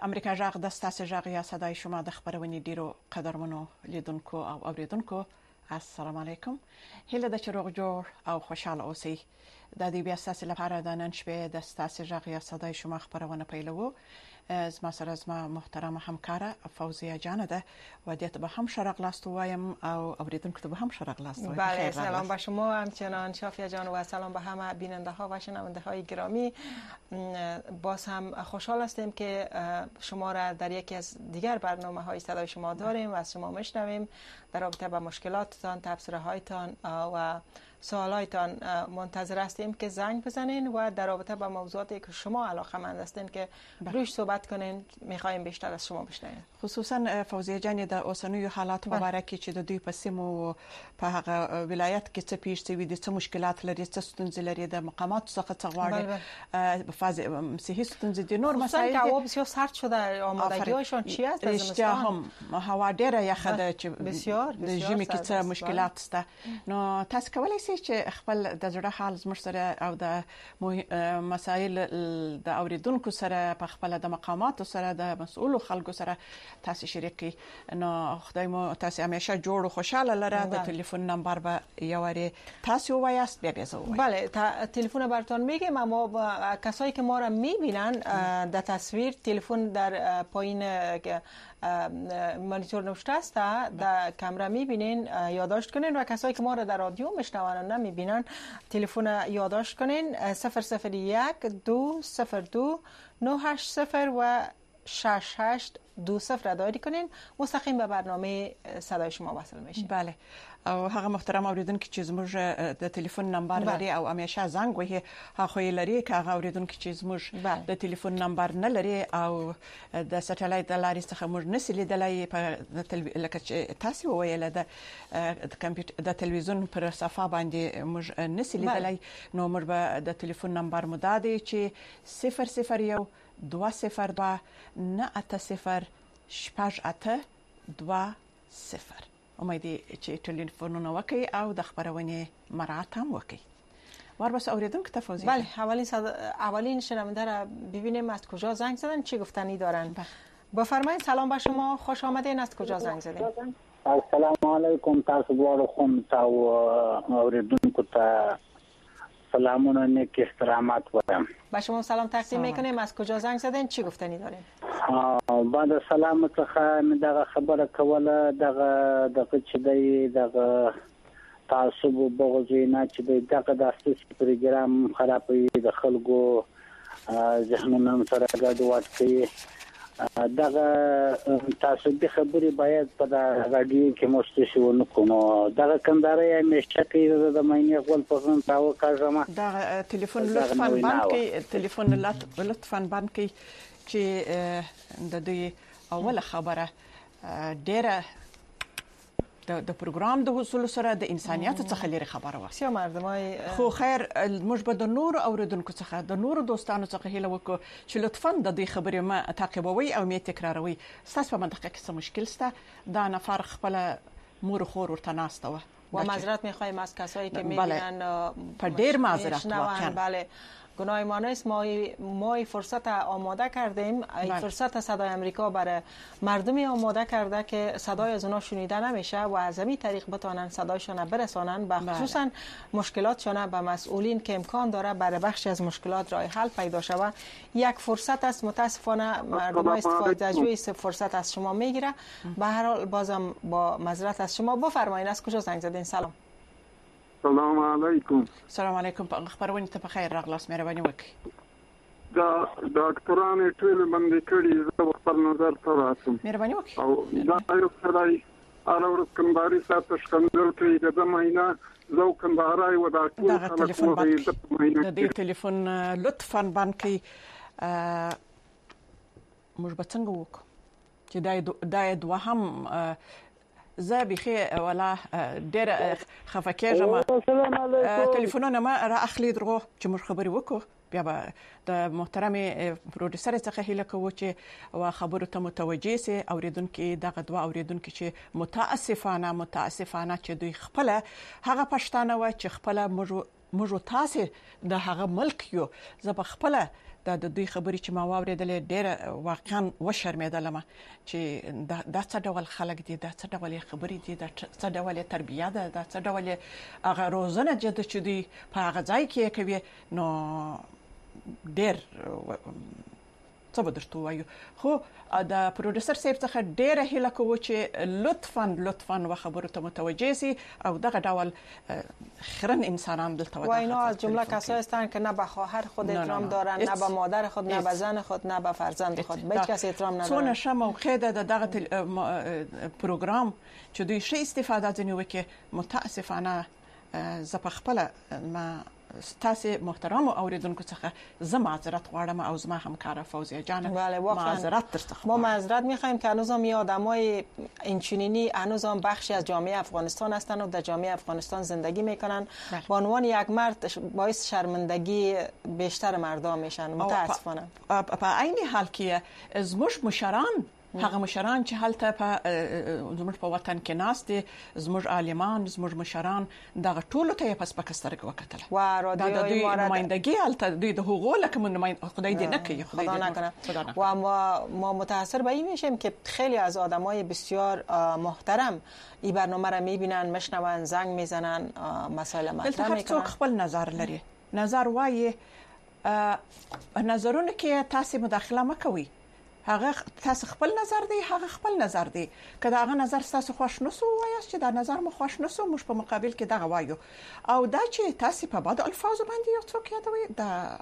امریکا جغ د ستاسو جغ یا صداي شما د خبرونې ډیرو قدرمنو لیدونکو او اوریدونکو السلام علیکم. هله د چروغ جوړ او خوشاله اوسئ. د دې بیا ستاسو لپاره د نن شپې د ستاسو جغ یا صداي شما خبرونه پیلوو. زما سره زما محترمه همکاره فوزیه جان ده و دې ته به هم شرق لاست وایم او اوریدونکو ته به هم شرق لاست وایم. بله سلام به شما همچنان شافیه جان و سلام به همه بیننده ها و شنونده های گرامی. باز هم خوشحال هستیم که شما را در یکی از دیگر برنامه های صدای شما داریم و از شما میشنویم. در رابطه با مشکلاتتان، تبصره هایتان و سوالایتان منتظر هستیم که زنگ بزنین و در رابطه با موضوعاتی که شما علاقه‌مند هستین که روش صحبت کنین میخوایم بیشتر از شما بشنویم. خصوصا فوزیه جان د اوسنیو حالات مبارکه چې د دوی په سیمو په هغه ولایت کې څه پیښ شوي دي، څه مشکلات لري، څه ستونزې لري، د مقامات څخه څه غواړي، فاز صحي ستونزې دي، نور مسائل که هوا بسیار سرد شده. آمادگی‌هایشان چی است؟ اشتیا هم هوا ډیره یخه ده چې بسیار د ژمي کې څه مشکلات شته. نو تاسو کولی شئ چې خپل د زړه حال زموږ سره او د مسائل د اوریدونکو سره په خپل د مقامات سره د مسؤل خلکو سره تاسو شریک کړئ. نو خدای مو تاسو همیشه جوړ او خوشاله لره. د تلیفون نمبر به یواری تاسو وایاست بیا زه وایم. بله تلفن براتون میگم، اما کسایی که ما را میبینن در تصویر تلفن در پایین مانیتور نوشته است، در کامera میبینین یادداشت کنین و کسایی که ما را در رادیو میشنون و نمیبینن تلفن یادداشت کنین 001 202 980 و 6820 را دایری کنین، مستقیم به برنامه صدای شما وصل میشین. بله او هغه محترم اوریدونکو چې زموږ د تلیفون نمبر لري او همیشه زنګ وهي هغه لري که هغه اوریدونکو چې زموږ د تلیفون نمبر نه لري او د سټلایټ د لارې څخه موږ نسي لیدلای په لکه چې تاسو ویل د کمپیوټر د تلویزیون پر صفحه باندې موږ نسي لیدلای، نو موږ به د تلیفون نمبر مو دادی چې 001 202 980 6820. امیدي چې ټلیفونونه وکي او د خبرونه مراعات هم وکي. وربس اوریدونکو ته فوزیه. بله اولین شنونده را ببینیم از کجا زنگ زدن، چی گفتنی دارن. بفرمایید. سلام به شما، خوش آمدین. از کجا زنگ زدین؟ السلام علیکم. تاسو دواړو خون تا اوریدونکو ته سلامونه نیک احترامات وایم. با شما سلام تقدیم میکنیم. از کجا زنگ زدین، چی گفتنی دارین؟ بعد سلام څخه دغه خبره کوله دغه چې دغه تعصب بغضینا چې دغه د اساسي پروګرام خرابوي، د خلکو ذهنونه سره ګډوډ کوي. دغه تعصبي خبرې باید په راډیو کې مستشي ونه کوو. دغه کنداري همیشه کې د مینې غول په ځان تاو کاږم. دا ټلیفون لطفاً بند کړئ، ټلیفون لطفاً بند کړئ چې د دې اوله خبره ډیره د پروګرام د وصول سره د انسانيت څخه لري خبره و. سیاسي مردمای خو خیر موږ به د نور اوریدونکو څخه د نور دوستانو څخه هیله وکړو چې لطفاً د دې خبرې ما تعقیبوي او می تکراروي. ستاسو په منطقه کې څه مشکل شته، دا نفر خپل مور خور ورته ناسته و معذرت میخوایم از کسایی که میبینن. په ډیر معذرت واقعا. بله گناه ما نیست. ما فرصت آماده کردیم. فرصت صدای امریکا برای مردمی آماده کرده که صدای از اونا شنیده نمیشه و از همین طریق بتونن صدایشان برسانن به خصوصا مشکلاتشان به مسئولین که امکان داره برای بخشی از مشکلات راه حل پیدا شوه. یک فرصت است. متاسفانه مردم استفاده از روی فرصت از شما میگیره. به هر حال بازم با معذرت از شما. بفرمایید از کجا زنگ زدین؟ سلام. سلام علیکم. سلام علیکم. خبرونه ته په خیر راغلاست. مهرباني وکړئ. دا ډاکټرانو ټول باندې کړي زه خپل نظر ته راتم. مهرباني وکړئ. او دا یو سړی اورس کنداري ساتل شکندل کوي د مهینه زو کندارای و دا ټول خلک د دې ټلیفون لطفاً بند کړئ. موږ به څنګه وکړو چې دا دوهم زه بخي ولا ډېر خفکیږم. ټلیفونونه ما را اخلي درغو چې موږ خبرې وکړو. بیا به د محترم پروډوسر څخه هیله کوو چې خبرو ته متوجه سي. اوریدونکو دغه دوا اوریدونکو چې متاسفانه چې دوی خپل هغه پښتانه و چې خپل موږ تاسو د هغه ملک یو زه په خپل د دوی خبرې چې ما واوریدلې ډېر واقعا وشرمېدلم چې دا څه ډول خلک دي دا څه ډول خبرې دي دا څه ډول تربیه ده دا څه ډول هغه روزنه چې دوی په هغه ځای کې کوي نو ډېر څه به درته وایو خو د پروډوسر صاحب څخه ډېره هیله کوو چې لطفاً و خبرو ته متوجه سي او دغه ډول خرن انسانان دلته و اینا از جمله کسایی هستند که نه به خواهر خود احترام دارن نه به مادر خود نه به زن خود نه به فرزند خود به هیچ کس احترام ندارن. څونه ښه موقع ده دغه پروګرام چې دوی ښه استفاده ځنی وکړي. متاسفانه زه په خپل ما تاسو محترم اوریدونکو څخه زه معذرت غواړم او زما همکار فوزیه جان معذرت درڅخه ما معذرت می‌خوایم که هنوز هم آدمای اینچنینی هنوز هم بخشی از جامعه افغانستان هستند و در جامعه افغانستان زندگی میکنن. به عنوان یک مرد باعث شرمندگی بیشتر مردم میشن متاسفانه. په عین حال کې زموږ مشران هغه مشران چې هلته په زموږ په وطن کې ناست دي زموږ عالمان زموږ مشران دغه ټولو ته په سپکسترګ وکتل و رادیوی نمایندګي هلته دوی د حقوقو لکه خدای دې نه کوي خدای نکنه و ما متاثر به این میشیم که خیلی از آدمای بسیار محترم این برنامه را میبینن میشنون زنگ میزنن مسائل مطرح میکنن. څوک خپل نظر لري نظر وایي نظرونه کې تاسو مداخله مکوئ هغه تاسو خپل نظر دی هغه خپل نظر دی کله هغه نظر تاسو خوښ نسو وایي چې دا نظر مو خوښ نسو موږ په مقابل کې دغه وایو او دا چې تاسو په بد الفاظ باندې یو څوک یادوي دا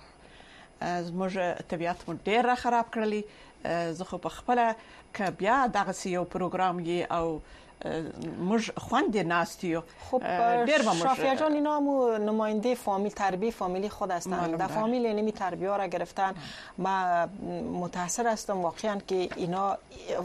زموږ طبيعت مو ډېر خراب کړلی. زه خو په خپل ک بیا دغه یو پروګرام یې او موږ خوند ناستیو خب شافیه جان اینا هم نماینده فامیل تربیه فامیلی خود هستند در فامیل اینمی تربیه ها را گرفتن. من متاثر هستم واقعا که اینا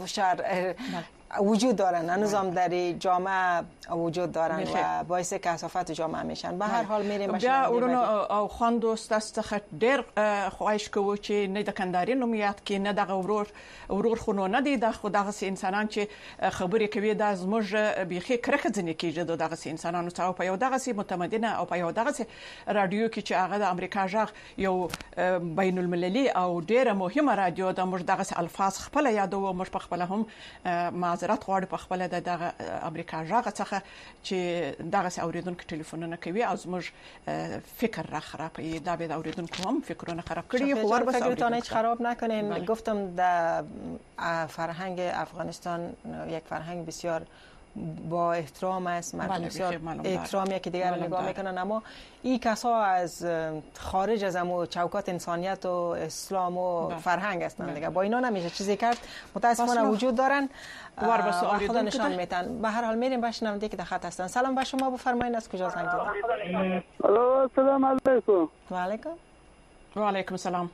وجود دارن هنوز هم در جامعه وجود دارن و باعث کثافت جامعه میشن. به هر حال میریم بیا ورونو او خواندو ستاسو څخه ډېر خواهش کوو چې نه د کنداري نومیات کې نه دغه ورور خونو نه دي د خدغه انسانان چې خبرې کوي د زموږ بيخي کرکه ځنې کېږي دغه انسانانو ته په یو دغه متمدنه او په یو دغه رادیو کې چې هغه د امریکا ژغ یو بین المللي او ډېر مهمه رادیو د موږ دغه الفاظ خپل یادو موږ په خپل هم معذرت غواړم په خپل د امریکا ژغ څخه چې دغه اوریدونکو ټلیفونونه کوي او زموږ فکر را خرابوي دا به د اوریدونکو هم فکرونه خراب کړي خو ور فکرتون هیچ خراب نکنین. گفتم در فرهنگ افغانستان یک فرهنگ بسیار با احترام است مردم بسیار احترامی که دیگر نگاه میکنن اما این کسا از خارج از همو چوکات انسانیت و اسلام و فرهنگ هستند دیگه با اینا نمیشه چیزی کرد. متاسفانه وجود دارن و خدا نشان میتن. به هر حال میریم به شنونده که در خط هستن. سلام به شما بفرمایید از کجا زنگ زدید؟ الو سلام علیکم. و علیکم. و علیکم السلام.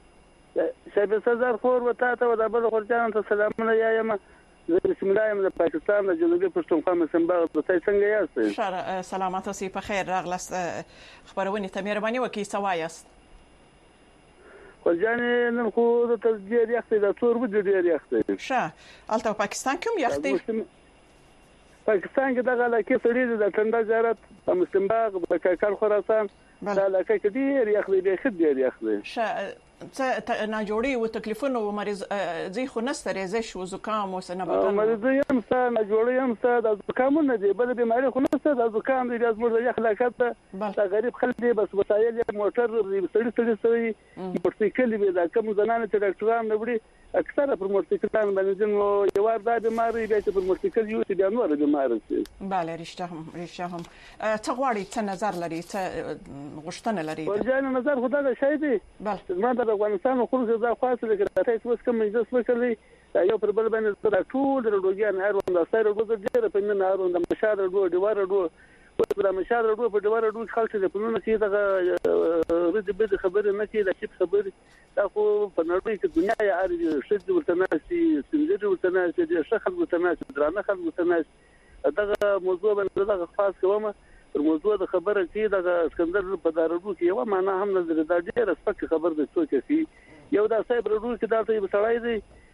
شایبه سزار خور و تا ته د بل خورجان ته سلامونه یایم. زه بسم الله یم د پاکستان د جنوبي پښتونخوا مسمباغ د تای څنګه یاست؟ سلامات اوسئ په خیر راغلاست. خبرونه ته مهرباني وکړئ سوایست. خورجان نن خو د تجدید یخت د تور و د ډیر یخت. شه البته پاکستان کوم یخت دی؟ پاکستان کې دغه علاقې سړي د ټنډه زیارت په مسمباغ د کاکل خراسان دا علاقې کې ډیر یخت دی خد ډیر یخت دی. شه نه جوړي او تکلیفونه او مریض زی خو نستره زش او زکام او سنباتونه مریض یم سره نه جوړي یم سره د زکامونه دی بل بیماری خو نسته د زکام دی از مرده یخ لاکت د غریب خلک دی بس وسایل موټر سړي موټرسایکل دی دا کوم زنانه چې ډاکټران نه وړي اکثره پر موټرسایکلان باندې نو یو ور د بیماری بیا چې پر موټرسایکل یو چې نور بیماری شي. bale رښتیا هم څه غواړي څه نظر لري څه غوښتنه لري؟ ورجان نظر خدای د شای دی ما د افغانستان خلکو ځا خاصه د کړه تاسو کوم مجلس وکړي یو پر بل باندې د ټول دروګیان هر وند سره ورځ ډیره په من هر وند مشاهده ډو دیواره ډو په مشاهده ډو په دیواره ډو خلک د پلونه کې دغه رد به خبره نه کې د شپ خبره دا خو په نړۍ کې دنیا یې اړ شد ورته ناسي سندري ورته ناسي د شخص ورته ناسي درانه خلک ورته ناسي دغه موضوع باندې دغه خاص کومه پر موضوع د خبره کې د اسکندر په دارو کې یو معنا هم نظر دا ډیره سپک خبر د څوک کې یو دا صاحب ورو کې دا ته بسړای دی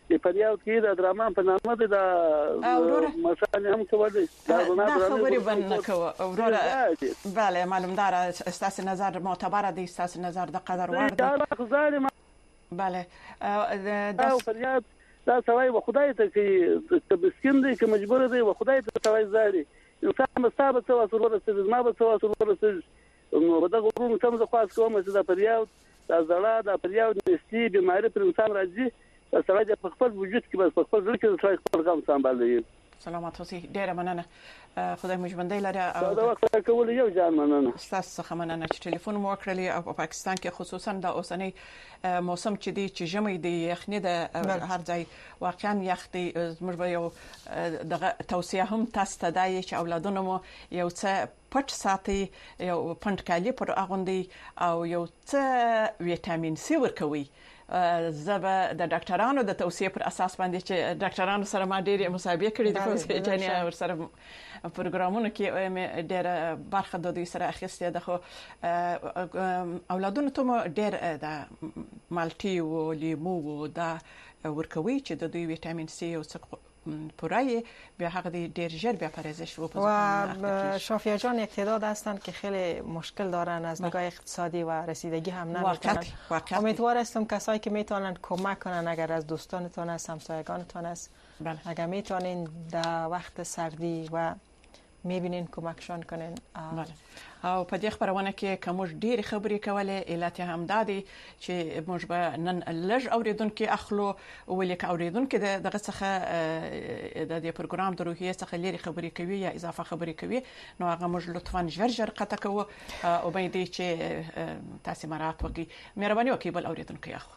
فریاد کې د درمان په نامه د مسائل هم کولای دا خبرې باندې کوو وروره. بله معلومدار استاس نظر معتبر دی، استاس نظر د قدر وړ دی. بله دا فریاد دا سوای و خدای ته کې مسكين دی چې مجبور دی و خدای ته سوای زاري انسان مستابه څه وسور ورسېد ما به څه وسور ورسېد نو به دا غوړو تم زه خاص کوم چې دا فریاد دا زړه دا فریاد نشي بیماری پر انسان راځي سره د خپل وجود کې بس خپل ځل کې سره خپل غم سمبالي. سلامات اوسئ، ډیره مننه. خدای مو ژوندی لري. دا وخت کول یو ځان مننه. تاسو څخه مننه چې ټلیفون مو وکړلی او په پاکستان کې خصوصا د اوسنۍ موسم چې دی چې ژمي دی یخني د هر ځای واقعا یخ دی. موږ به یو دغه توصیه هم تاسو ته دی چې اولادونو مو یو څه پټ ساتي، یو پند کالی پر اغوندي او یو څه ویټامین سي ورکوي. زبه د ډاکټرانو د توصیه پر اساس باندې چې ډاکټرانو سره ما ډېر مصاحبه کړې د فوزیجاني ور سره پروګرامونو کې ډېر برخه د دوی سره اخیسته ده. خو اولادونو ته ډېر د مالټي او لیمو دا ورکوي چې د دوی ویټامین سي او پورای به حق دیر ژر به پرهیزش و شافیه جان اقتدار هستند که خیلی مشکل دارن از نگاه اقتصادی و رسیدگی هم نمیتونن. امیدوار هستم کسایی که میتونن کمک کنن، اگر از دوستانتان است، همسایگانتان است، اگر میتونین در وقت سردی و میبینین کمکشان کنین. او په دې خبرونه کې کوم ډېر خبرې کولې علت هم دادي چې موږ به نن لږ اوریدونکو اخلو ولې که اوریدونکو دغه څخه د دې پروګرام د روحیه څخه لري خبرې کوي یا اضافه خبرې کوي نو هغه موږ لطفاً ژر قطع کوو او باید چې تاسو مراد وکړئ. مهرباني وکړئ بل اوریدونکو اخو.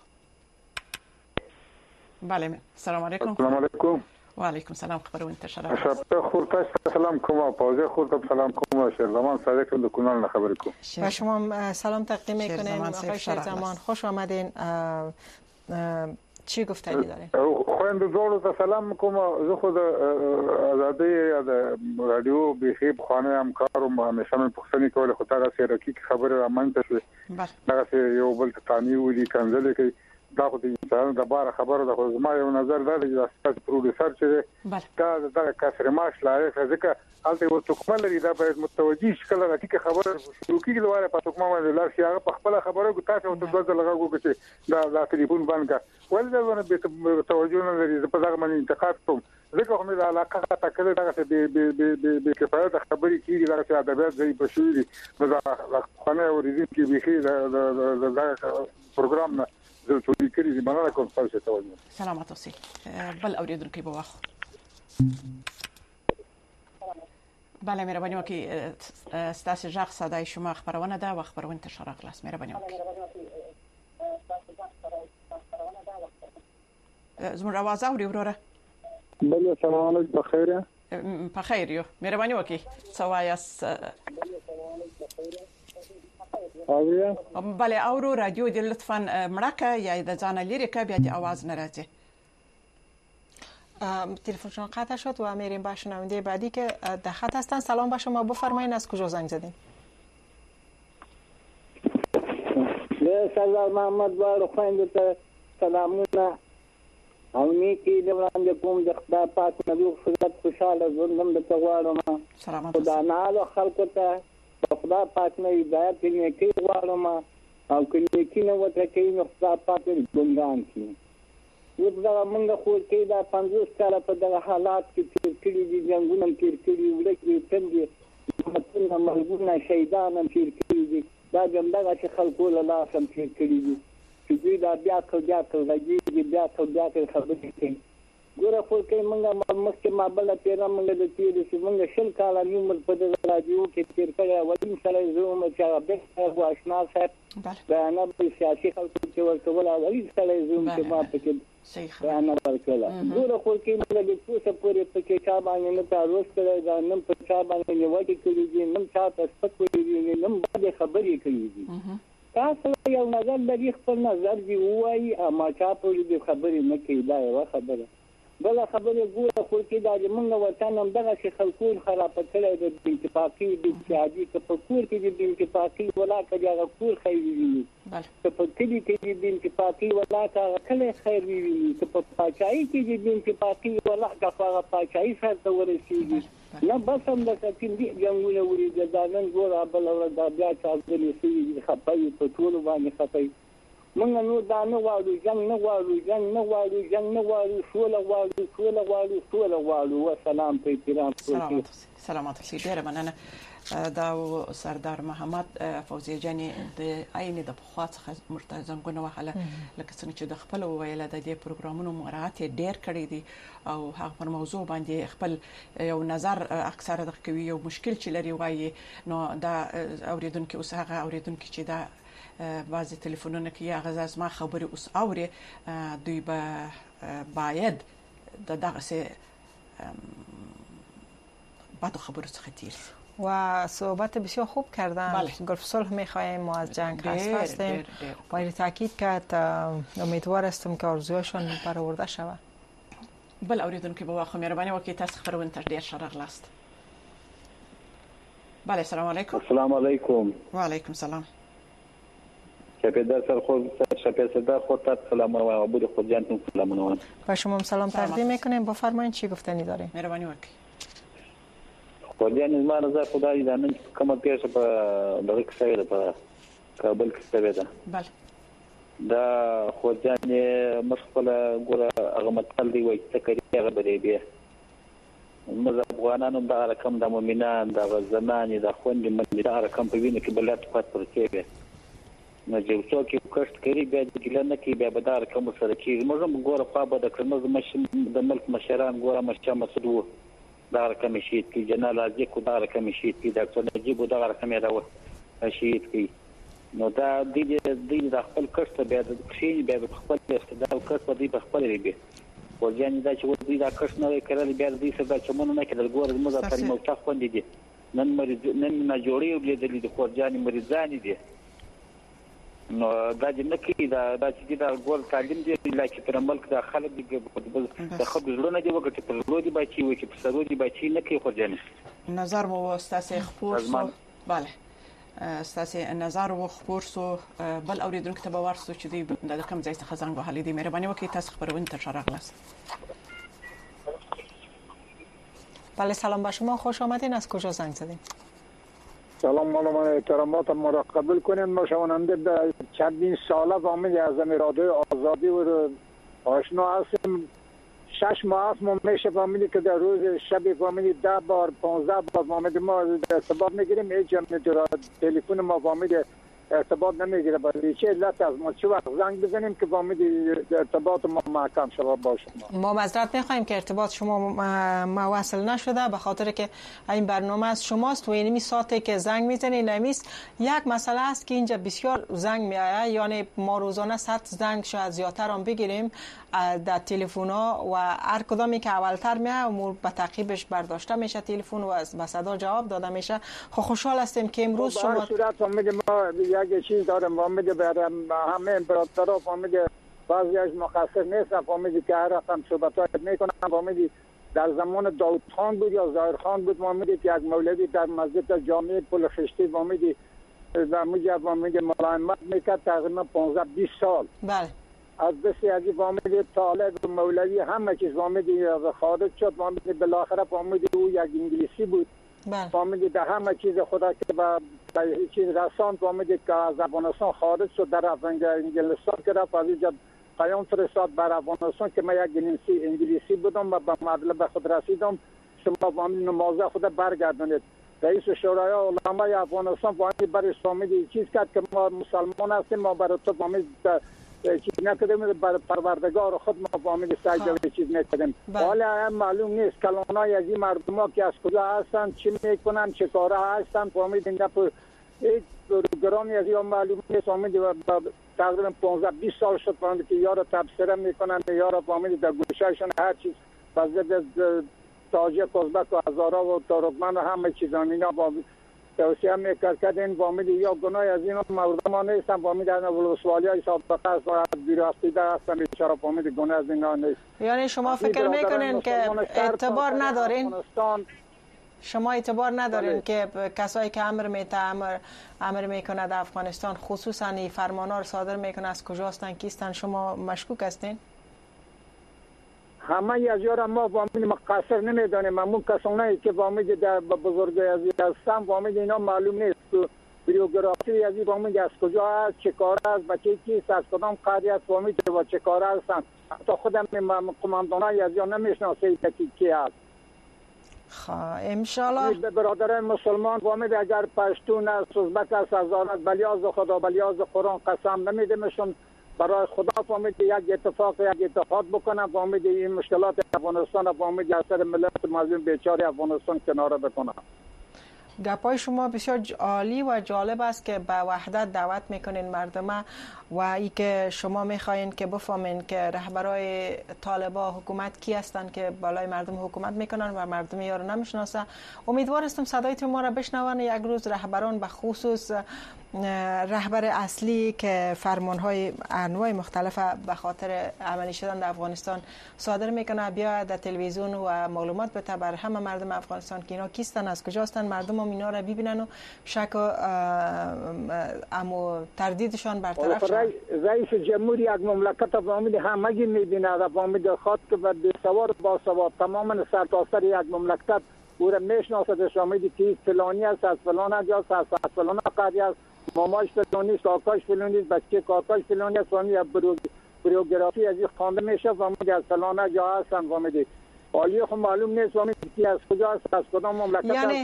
بله السلام علیکم. السلام علیکم. و علیکم السلام. خبرونه تشرف. شب خورتاش سلام کوم پاوزه خورتم سلام کوم شهرزمان صادق د کونال نه خبرې کوم. و شما سلام تقدیم میکنیم آقای شهرزمان، خوش آمدین. چی گفتنی دارین؟ خويند زوړو ته سلام کوم. زه خو د آزادۍ د رادیو بخي بخانه همکارم، همیشه مې پوښتنه کوله خو تاسو سره رقیق خبره رامنځته شوه. دا یو بل تانی ولي کنځل کوي دا خو د انسان د بار خبره د خو زما یو نظر دا دی چې تاسو پروډوسر چې دا د کسر ماش لاره ځکه الته و څوک لري دا باید متوجي شکل راکې خبره شروع کیږي لواره په څوک باندې لار شي هغه په خپل خبره کو تاسو ته دوه لګاو چې دا ټلیفون باندې ولې دا ونه به توجه نه لري په دغه باندې انتقاد کوم ځکه کومه د علاقه ته کله دغه به کفایت خبرې کیږي دا چې ادبیات ځای په شوې دي دا خانه اوریدي کې بخي دا پروګرام نه زه ټولې کړې دي مننه کوم تاسو ته وایي. سلامات اوسئ. بل اوریدونکو به واخ. بله مهرباني وکړئ ستاسو ژغ صدای شما خبرونه ده و خبرونه تشاره خلاص. مهرباني وکړئ. زموږ आवाज اوري وروره؟ بله سلام علیکم. بخیر په خیر یو. مهرباني وکړئ سوایاس. بله اورو رادیو د لطفاً مړکه یا د ځان لري که بیا د आवाज نه راځي. تلفنشون قطع شد و میریم به شنونده بعدی که در خط هستن. سلام به شما، بفرمایید از کجا زنگ زدین؟ سردار محمد بار خويند ته سلامونه او نیکی د وړاندې کوم د خدای پاک نبی خدای خوشاله ژوندم د تغواړم. خدای نه خلکو ته خدای پاک نه هدایت نیکی غواړم او کله کې نو وته کې نو خدای پاک ګونګان کی. ودا موږ خو کې دا 50 کال په دغه حالات کې تیر کړي دي، جنگونه تیر کړي ولکه څنګه متن مرګونه شهیدان تیر کړي دي، دا څنګه چې خلکو له لاس هم تیر کړي دي چې دوی دا بیا راځي بیا خبرې کوي. ګوره خو کې موږ مخکې ما بل تیر موږ د تیر چې موږ شل کال عمر په دغه راډیو کې تیر کړی ولین سره زوم چې به هغه آشنا صاحب دا نه په سیاسي خلکو چې ورکول ولین سره زوم چې ما پکې دا نه ورکول. ګوره خو کې موږ د څه پورې پکې چا باندې نه تاسو کړی دا نن په چا باندې نیوکه کړې دي، نن چا تاسو پکې دي، نن باندې خبرې کوي دي. تاسو یو نظر لري، خپل نظر دی وایي اما چا په دې خبرې نه کوي. دا یو خبره بل خبره ګوره خو کې دا موږ وطن هم دغه چې خلکو خراب کړی د اتفاقی د سیادي که په کور کې د اتفاقی ولا کجا کور خیر وي که په کلی کې د اتفاقی ولا کله خیر وي که په پاچای کې د اتفاقی ولا که پاچای سره ورسیږي نه بس هم د کتیم دي جنگونه وري د دانن ګوره بل د بیا چاځلې سي خپای په ټول باندې خپای موږ نو دا نه غواړو جنگ نه غواړو جنگ نه غواړو سوله غواړو والسلام په احترام سلامات شي ډیره مننه دا سردار محمد فوزي جاني د عین د پخوا څخه مرتضنګونه وهله لکه څنګه چې د خپل ویل د دې پروګرامونو مراعات ډیر کړی دي او هغه پر موضوع باندې خپل یو نظر اکثره د کوي یو مشکل چې لري وایي نو دا اوریدونکو اوس هغه اوریدونکو چې دا بعضی تلیفونونه کې یا غزاز ما خبري اوس اوري دوی به باید دغه څه بعد خبر څخه تیر و صحبت بسیار خوب کردن. گفت صلح می‌خوایم ما از جنگ هستیم. باید تاکید کرد امیدوار هستم که آرزوهاشون برآورده شود. بل اوریدونکو با واخ مهربانی وکي تاسو خبرونه تر ډیر شرغ لاست. بله السلام علیکم. السلام علیکم. و علیکم السلام. شپیدار سر خود شپیدار خودت سلام و عبود خود جانتون سلام. با شما سلام تقدیم میکنیم. بفرمایید چی گفتنی داریم. مهربانی وکي. خودیان از ما نظر خدای دانن کومه پیښه په دغه کې په کابل کې شوې ده. بله. دا خودیان مخفله ګوره هغه متل دی وایي چې کړي هغه بری بیا. موږ افغانانو دا رقم د مؤمنان د زماني د خوندې من دا رقم په وینه کې بلات پات پرته نه چې څوک یو کښت کوي بیا د ګلنه کې بیا به دا رقم سره کېږي. موږ ګوره په به د کړنو د ملک مشران ګوره مشا مسدو دا رقم شهید کی جنرال ازیک دا رقم شهید کی ډاکټر نجیب دا رقم یې راو شهید کی نو دا د خپل کښت بیا د کښین بیا خپل استعداد کښت په دې خپل لري او ځان دا چې ودی دا کښت نه کړل بیا دې څه چې مونږ نه کړل ګور موږ په موټه خوندې دي نن مریض نن نه جوړي لیدلې د خورجاني مریضان دي نو دا چې نکې دا چې دا ګور تعلیم دی لکه پر ملک د خلک د خپل ژوند دی وګټي پر لودي بچي وي چې پر سرودي بچي نه کوي خورجاني نظر مو استاد خپور سو bale ستاسو نظر و خبر سو بل اوریدونکو ته باور سو چې دی د کوم ځای څخه زنګ وهلی دی مهرباني وکړئ تاسو خبرونه تر شراغلاست. بله سلام به شما خوش آمدین. از کجا زنگ زدین؟ سلام من احترامات ما را قبول کنید. ما شنونده به چندین ساله فامیلی از رادیو آزادی و آشنا هستیم. 6 ماه است ما میشه فامیلی که در روز شب فامیلی 10 بار 15 بار فامیلی ما ارتباط میگیریم. هیچ تلفن ما فامیلی ارتباط نمیگیره. برای چه علت از ما چه وقت زنگ بزنیم که فامیلی ارتباط ما محکم شود با شما. ما معذرت میخوایم که ارتباط شما موصل نشده به خاطر که این برنامه از شماست و اینمی ساعتی که زنگ میزنید نمیست. یک مسئله است که اینجا بسیار زنگ میآید، یعنی ما روزانه 100 زنگ شاید زیادتر هم بگیریم در تلفن ها و هر کدامی که اولتر میاد به تعقیبش برداشته میشه تلفن و به صدا جواب داده میشه. خوشحال هستیم که امروز شما صورت فامیل ما یک چیز دارم فامیل برای همه برادرها فامیل بعضی از مقصر نیستن فامیلی که هر رقم صحبت میکنن. فامیلی در زمان داود خان بود یا ظاهر خان بود فامیلی که یک مولوی در مسجد جامع پل خشتی فامیلی در موجب فامیلی ملائمت میکرد تقریبا 15-20 سال. بله از بسیاری فامیلی طالب و مولوی همه چیز فامیلی خارج شد. فامیلی بالاخره فامیلی او یک انگلیسی بود. فامیلی در همه چیز خدا که با چیز رسان فامیلی که از افغانستان خارج شد در انگلستان که رفت از اینجا پیام فرستاد بر افغانستان که من یک انگلیسی بودم و به مطلب خود رسیدم. شما فامیلی نمازه خود برگردانید. رئیس شورای علمای افغانستان فامیلی برای فامیلی چیز کرد که ما مسلمان هستیم ما برای تو فامیلی چیز نکردیم بر پروردگار خود ما فامیل سجده چیز نکردیم. حالا معلوم نیست کلانای از این مردم ها که از کجا هستن چی میکنن چه کاره هستن فامیل اینجا پر هیچ گرانی از این معلوم نیست. فامیل تقریبا 15-20 سال شد فامیل که یارو تبصره میکنن یارو فامیل در گوشهشون هر چیز وضعیت تاجیک ازبک و هزارا و ترکمن و همه چیزان اینا با توصیه میکردن فامیل یا گناه از این مورد ما نیستن فامیل در ولسوالیای سابقه است و بیراستیده هستن بیچاره فامیل گناه از این نیست. یعنی شما فکر میکنین که اعتبار ندارین؟ شما اعتبار ندارین که کسایی که امر میکنه در افغانستان خصوصا این فرمانا رو صادر میکنه از کجا هستن کیستن شما مشکوک هستین؟ همه از یارا ما فامیل مقصر نمیدانیم همون کسانی که فامیل در بزرگی از هستن فامیل اینا معلوم نیست بیوگرافی از این فامیل از کجا است چه کار است بچه کیست از کدام قریه است فامیل و چه کار هستن حتی خودم قماندانای از یا نمیشناسه کی است. انشالله برادران مسلمان فامیل اگر پشتون است ازبک است از بلیاز خدا بلیاز قرآن قسم نمیدمشون برای خدا فامیل یک اتفاق یک اتحاد بکنن فامیل این مشکلات افغانستان فامیل اثر ملت مظلوم بیچاره افغانستان کنار بکنن. گپای شما بسیار عالی و جالب است که به وحدت دعوت میکنین مردم و ای که شما میخواین که بفهمین که رهبرای طالبان حکومت کی هستن که بالای مردم حکومت میکنن و مردم یا رو نمیشناسه. امیدوار هستم صدای ما را بشنون یک روز رهبران به خصوص رهبر اصلی که فرمانهای انواع مختلف به خاطر عملی شدن در افغانستان صادر میکنه بیا در تلویزیون و معلومات بده بر همه مردم افغانستان که اینا کیستن از کجا هستن مردم هم اینا را ببینن و شک و تردیدشان برطرف شد. رئیس جمهوری یک مملکت فامیل همگی میبینه و فامیل خواهد که بر سوار با سوار تماما سرتاسر یک مملکت او را میشناسد فامیل که فلانی است از فلان است از فلان قریه است ماماش فلانی است کاکاش فلانی است بچه کاکاش فلانی است فامیل بروگرافی از این خوانده میشه فامیل از فلان جا هستن فامیل حالی خب معلوم نیست فامیل کی از کجا است از کدام مملکت یعنی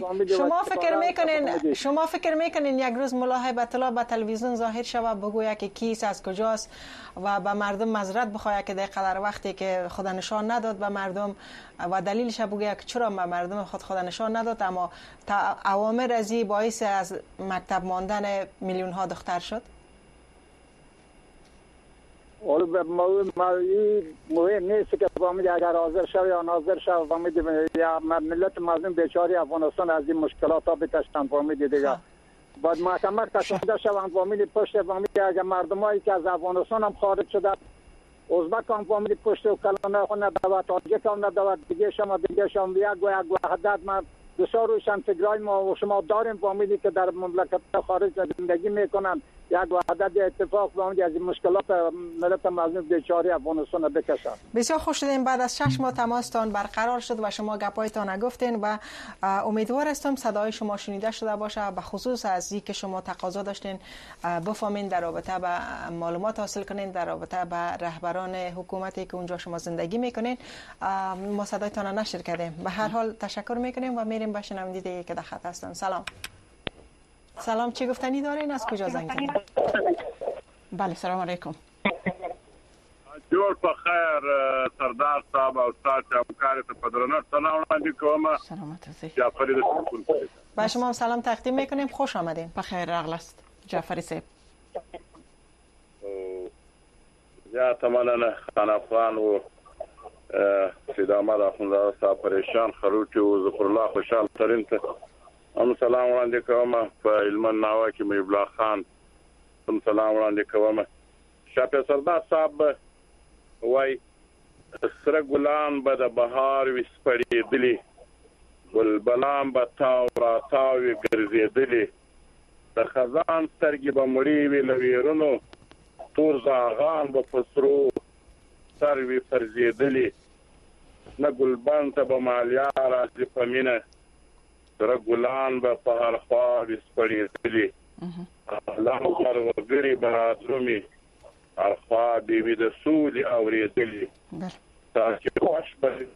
شما فکر میکنین یک روز ملا هیبت الله به تلویزیون ظاهر شود بگوید که کیست از کجاست و به مردم معذرت بخواهد که در قدر وقتی که خدا نشان نداد به مردم و دلیلش بگوید که چرا به مردم خدا نشان نداد اما اوامر از این باعث از مکتب ماندن میلیون ها دختر شد؟ مهم نیست که فامیل اگر حاضر شد یا ناظر شد فامیل یا ملت مظلوم بیچاره افغانستان از این مشکلات ها بتشتن فامیل دیگه باید محکمه کشیده شوند فامیل پشت فامیل اگر مردمایی که از افغانستان هم خارج شده ازبک هم فامیل پشت و کلانه خود ندوت تاجیک هم ندوت دیگه شما یک وحدت من بسیار روشن فکرهای ما و شما داریم فامیلی که در مملکت خارج زندگی میکنن یک وحدت اتفاق فامیلی از این مشکلات ملت مظلوم بیچاره افغانستان بکشن. بسیار خوش شدیم بعد از 6 ماه تماستان برقرار شد و شما گپایتان نگفتین و امیدوار هستم صدای شما شنیده شده باشه به خصوص از این که شما تقاضا داشتین بفهمین در رابطه به معلومات حاصل کنین در رابطه به رهبران حکومتی که اونجا شما زندگی میکنین ما صدایتان نشر کردیم. به هر حال تشکر میکنیم و میریم به شنونده که در خط هستن. سلام چی گفتنی دارین از کجا زنگ زدین؟ بله سلام علیکم. جوړ په خیر سردار صاحب او استاد همکار ته په درنښت سلام وړاندې کوم. سلامت اوسئ. جعفری د ټلیفون با شما سلام تقدیم میکنیم خوش آمدین. بخیر راغلاست جعفری صاحب. زیاته مننه خان افغان او سید احمد اخوندزاده صاحب پریشان خروټي او ظفر الله خوشحال ترين ته هم سلام وړاندې کوم. په علمن ناوه کې مې بلا خان هم سلام وړاندې کوم. شاپه سردار صاحب وای سره ګلان به د بهار وسپړېدلې بلبلان به تاو را تاوې ګرځېدلې د خزان سترګې به مړې وي له ویرونو تور زاغان به په سرو سر وي فرزېدلې نه ګلبن ته به مالیا راځي په مینه سره ګلان به په هر خوا وسپړېدلې الله وګړي به راتلمې ارخوا بیوی د سولې اورېدلې تاسو خوش به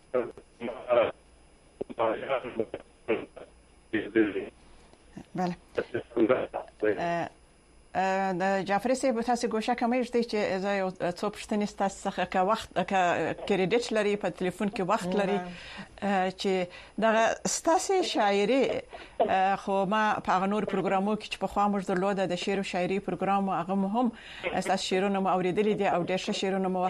بله جعفری صاحب تاسو ګوښه کومې چې زه یو څو پښتنې ستاسو څخه که وخت که کریډټ لري په ټلیفون کې وخت لري چې دا ستاسو شاعري خو ما په نور پروګرامو کې چې په خوا موږ درلوده د شعر او شاعري پروګرام هغه مهم اساس شعرونه مو اوریدلې دي او ډېر شعرونه مو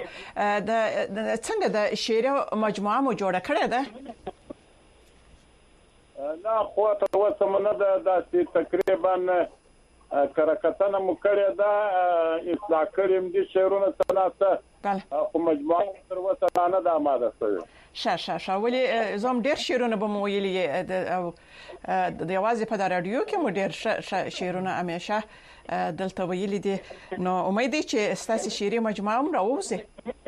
د څنګه د شعر مجموعه مو جوړه کړې ده؟ دا خو ته وسمنه د تقریبا کرکتنه مکړه دا اصلاح کړم دي شعرونه سناته خو مجموعه تر وسه نه د آماده شوی ولی زم ډیر شعرونه به مو ویلي او د یوازې په رادیو کې مو ډیر شعرونه همیشه دلته ویلي دي نو امید دی چې ستاسو شعري مجموعه هم راوځي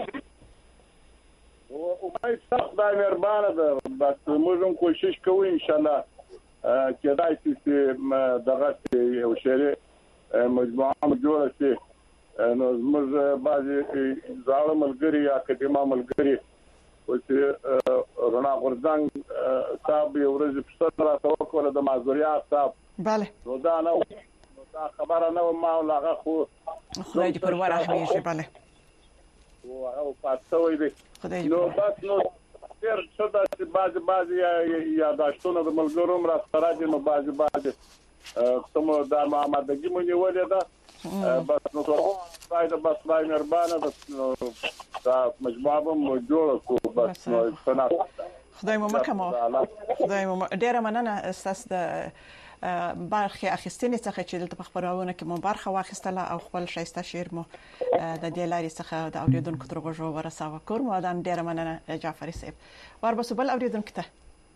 امید سخت دا مهربانه ده بس موږ هم کوشش کوو ان شاء الله کېدای شي چې دغه یو شعري مجموعه جوړه شي نو موږ بعضي ځاړه ملګری یا کډما ملګری او چې رڼا غورځنګ صاحب یو ورځ په سره توکل د معذوریات صاحب bale نو دا نه دا خبره نه ما ولغه خو خدای دې پر ورحمېږي bale او پاتوي دي نو بس نو ډېر څه د بعضي یاداشتونه د ملګرو را سره دي نو بعضي کوم د آمادګي مونږ ولې ده بس نو څه بس لای مهربانه دا مجموعه مو جوړه کو بس نو خدای مو مکمو خدای مو ډېر مننه اساس د برخه اخیستنې څخه چې دلته په خبرونه کې مو برخه واخیستله او خپل شایسته شعر مو د دې لارې څخه د اوریدونکو تر غوږو ورساوه کوم او د ډېر مننه جعفر صاحب وربسو بل اوریدونکو ته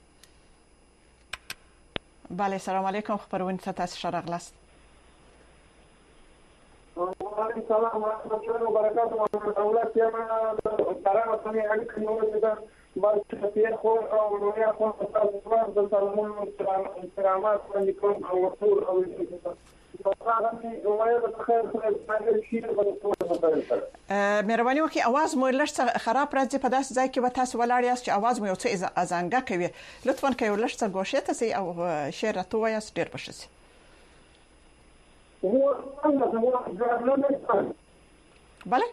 bale السلام علیکم خبرونه تاسو شرغلاست وعليكم السلام ورحمة الله وبركاته. أولاد يا من ترى مثلاً عليك اليوم إذا بعد كثير خور أو رؤيا خور أصلاً بسلمون استرامات عندكم أو وصول أو مهرباني وکړئ आवाज مو لږ خراب راځي په داس ځای کې به تاسو ولاړ یاست چې आवाज مو یو څه ازانګه کوي لطفاً که یو لږ څه ګوښه ته سي او شعر راته وایاست ډیر بشي bale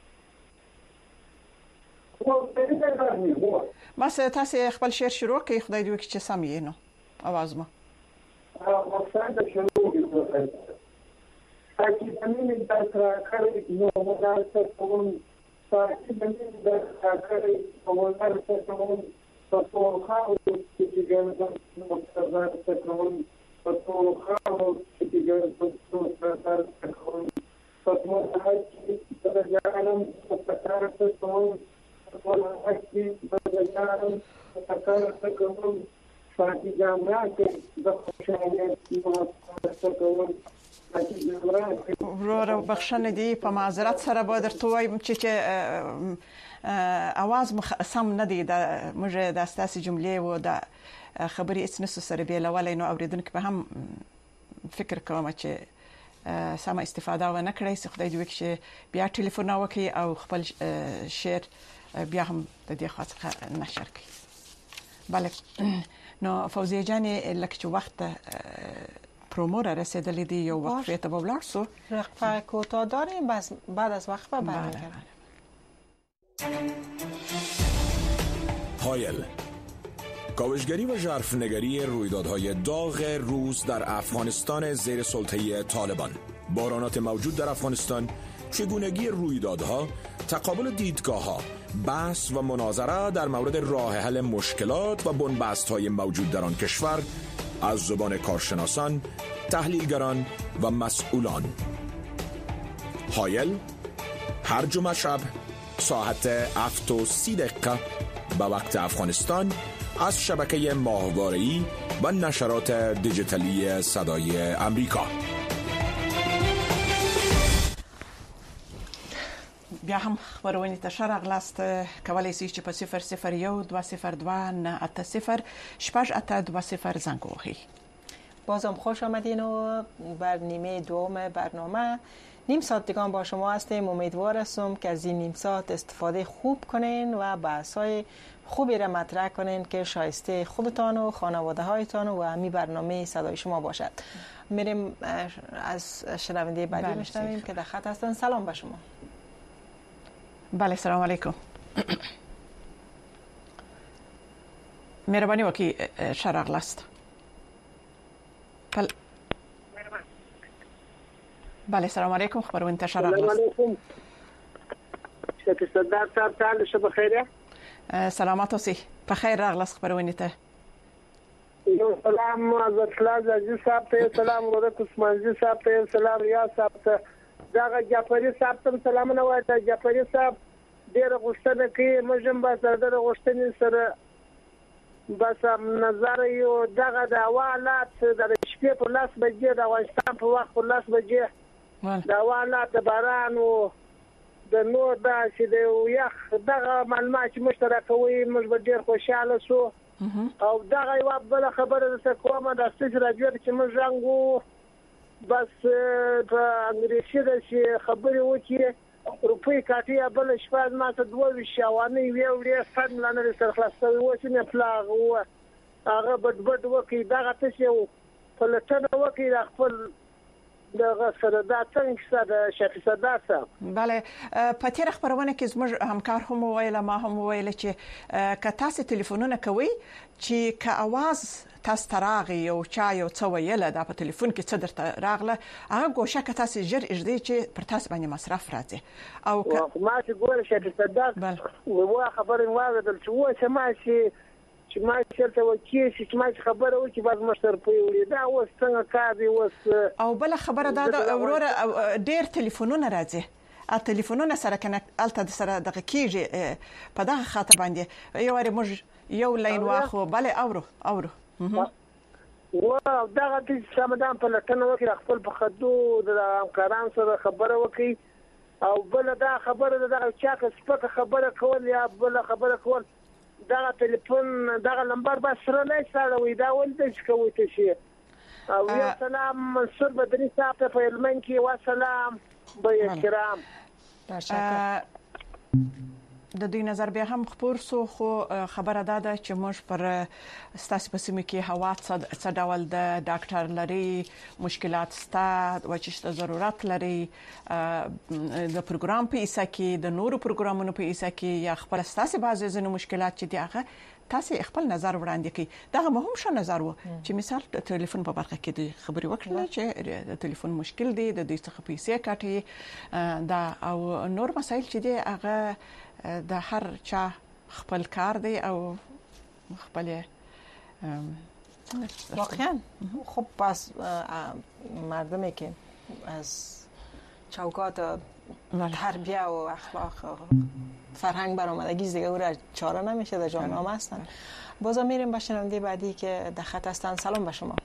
بس تاسو خپل شعر شروع کړئ خدای دې وکړي چې سم یې نو आवाज مو ورو بخښنه دی په معذرت سره به درته وایم چې आवाज سم نه دی د موږ د اساسي جملې او د خبرې اسنه سره بیلولای نو اوریدونکو به هم فکر کوم چې سم استفاده و نه کړی خدای دې وکړي بیا ټلیفون وکړي او خپل شعر بیا هم د دې خاطر نشر کړي bale نو فوزیه جان لکه چې وخت پرومو را رسیدلی دی یو وقفه ته وبلار سو وقفه کوتاه داریم بس بعد از وقفه برمیگردیم. هایل کاوشگری و ژرفنگری رویدادهای داغ روز در افغانستان زیر سلطه طالبان بحرانات موجود در افغانستان چگونگی رویدادها تقابل دیدگاه‌ها بحث و مناظره در مورد راه حل مشکلات و بنبست‌های موجود در آن کشور از زبان کارشناسان، تحلیلگران و مسئولان. هایل هر جمعه شب ساعت 7:30 به وقت افغانستان از شبکه ماهواره‌ای و نشرات دیجیتالی صدای امریکا. بیا هم خبرونه تشر اغلاست کولای شئ چې په 001-202-80-8-0 زنگ ووهی. بازم خوش آمدین و بر نیمه دوم برنامه نیم ساعت دیگه با شما هستیم. امیدوار هستم که از این نیم ساعت استفاده خوب کنین و بحث‌های خوبی را مطرح کنین که شایسته خودتان و خانواده هایتان و همین برنامه صدای شما باشد. میریم از شنونده بعدی میشنویم که در خط هستن. سلام به شما. بله سلام علیکم. مهربانی وکړئ شرغ لاست. بله سلام علیکم خبرونه ته شرغ لاست. سلام علیکم. شکر صدر صاحب تعال شب خیره. سلامات اوسئ. په خیر راغلاست خبرونه ته. یو سلام حضرت خلاص عزیز صاحب ته سلام ورته عثمانجی صاحب ته سلام ریاض صاحب ته دا جعفری صاحب ته سلامونه وایي جعفری صاحب ډېر غوښتنه کوي موږ هم به سره د غوښتنې سره بس نظر یو دغه د حوالات د شپې په 10 بجې د افغانستان په وخت په 10 بجې د حوالات د باران او د نور د چې د یخ دغه معلومات چې مشترکوي موږ به ډېر خوشاله شو او دغه یو بل خبره ده کومه د سټیج راډیو چې موږ رنګو بس په انګلیسي د شي خبرې وکړي روپی کاټي بل شپه ما ته 2 شاوانه ویوړې فن لنه سره خلاصوي و چې نه پلاغ و هغه بد وکي دغه څه یو په لټنه وکي د خپل دغه سره دا څنګه سره شفیع صداقت bale په تیر خبرونه کې زموږ همکار هم ویل ما هم ویل چې که تاسو ټلیفونونه کوي چې که आवाज تاسو تراغي یو چا یو څه ویل دا په ټلیفون کې څه درته راغله هغه ګوشه که تاسو ژر اجدي چې پر تاسو باندې مصرف راځي او ما چې ګور شفیع صداقت و خبرې واغدل چې و چې ما چې ما چرته وکی چې ما خبره وکي باز مشتر پوي دا اوس څنګه کار دی اوس او بل خبره دا اورور ډیر ټلیفونونه راځي ا ټلیفونونه سره کنه الته سره دغه کیږي په دغه خاطر باندې یو وری موږ یو لاین واخو bale اورو و دغه چې سمدان په لټنه وکړي خپل په خدو د همکاران سره خبره وکړي او بل دا خبره دا چا که سپکه خبره کول یا بل خبره کول دا ټلیفون دا نمبر به سره نه سره دا ولته چې کوي ته شي او یو سلام منصور بدري صاحب ته په علمن کې وسلام به احترام د دوی نظر به هم خبر سو خو خبره ده چې موږ پر ستاسو په سیمه کې هوا څه ډول د ډاکټر لري مشکلات ستا او چې ضرورت لري د پروګرام په ایسه کې د نورو پروګرامونو په ایسه کې یا خپل ستاسو بعضی ځینې مشکلات چې دیغه تاسو خپل نظر وړاندې کړئ دا مهم شو نظر و چې مثال د ټلیفون په برخه کې د خبري وکړل چې د ټلیفون مشکل دی د دې څخه پیسې کاټي دا او نور مسایل چې دی هغه د هر چا خپل کار دی او خپل واقعا خب پس مردمی که از چوکات تربیه و اخلاق فرهنگ برآمدگی دیگه او را چاره نمیشه در جامعه هستن. بازم میریم به شنونده بعدی که در خط هستن. سلام به شما.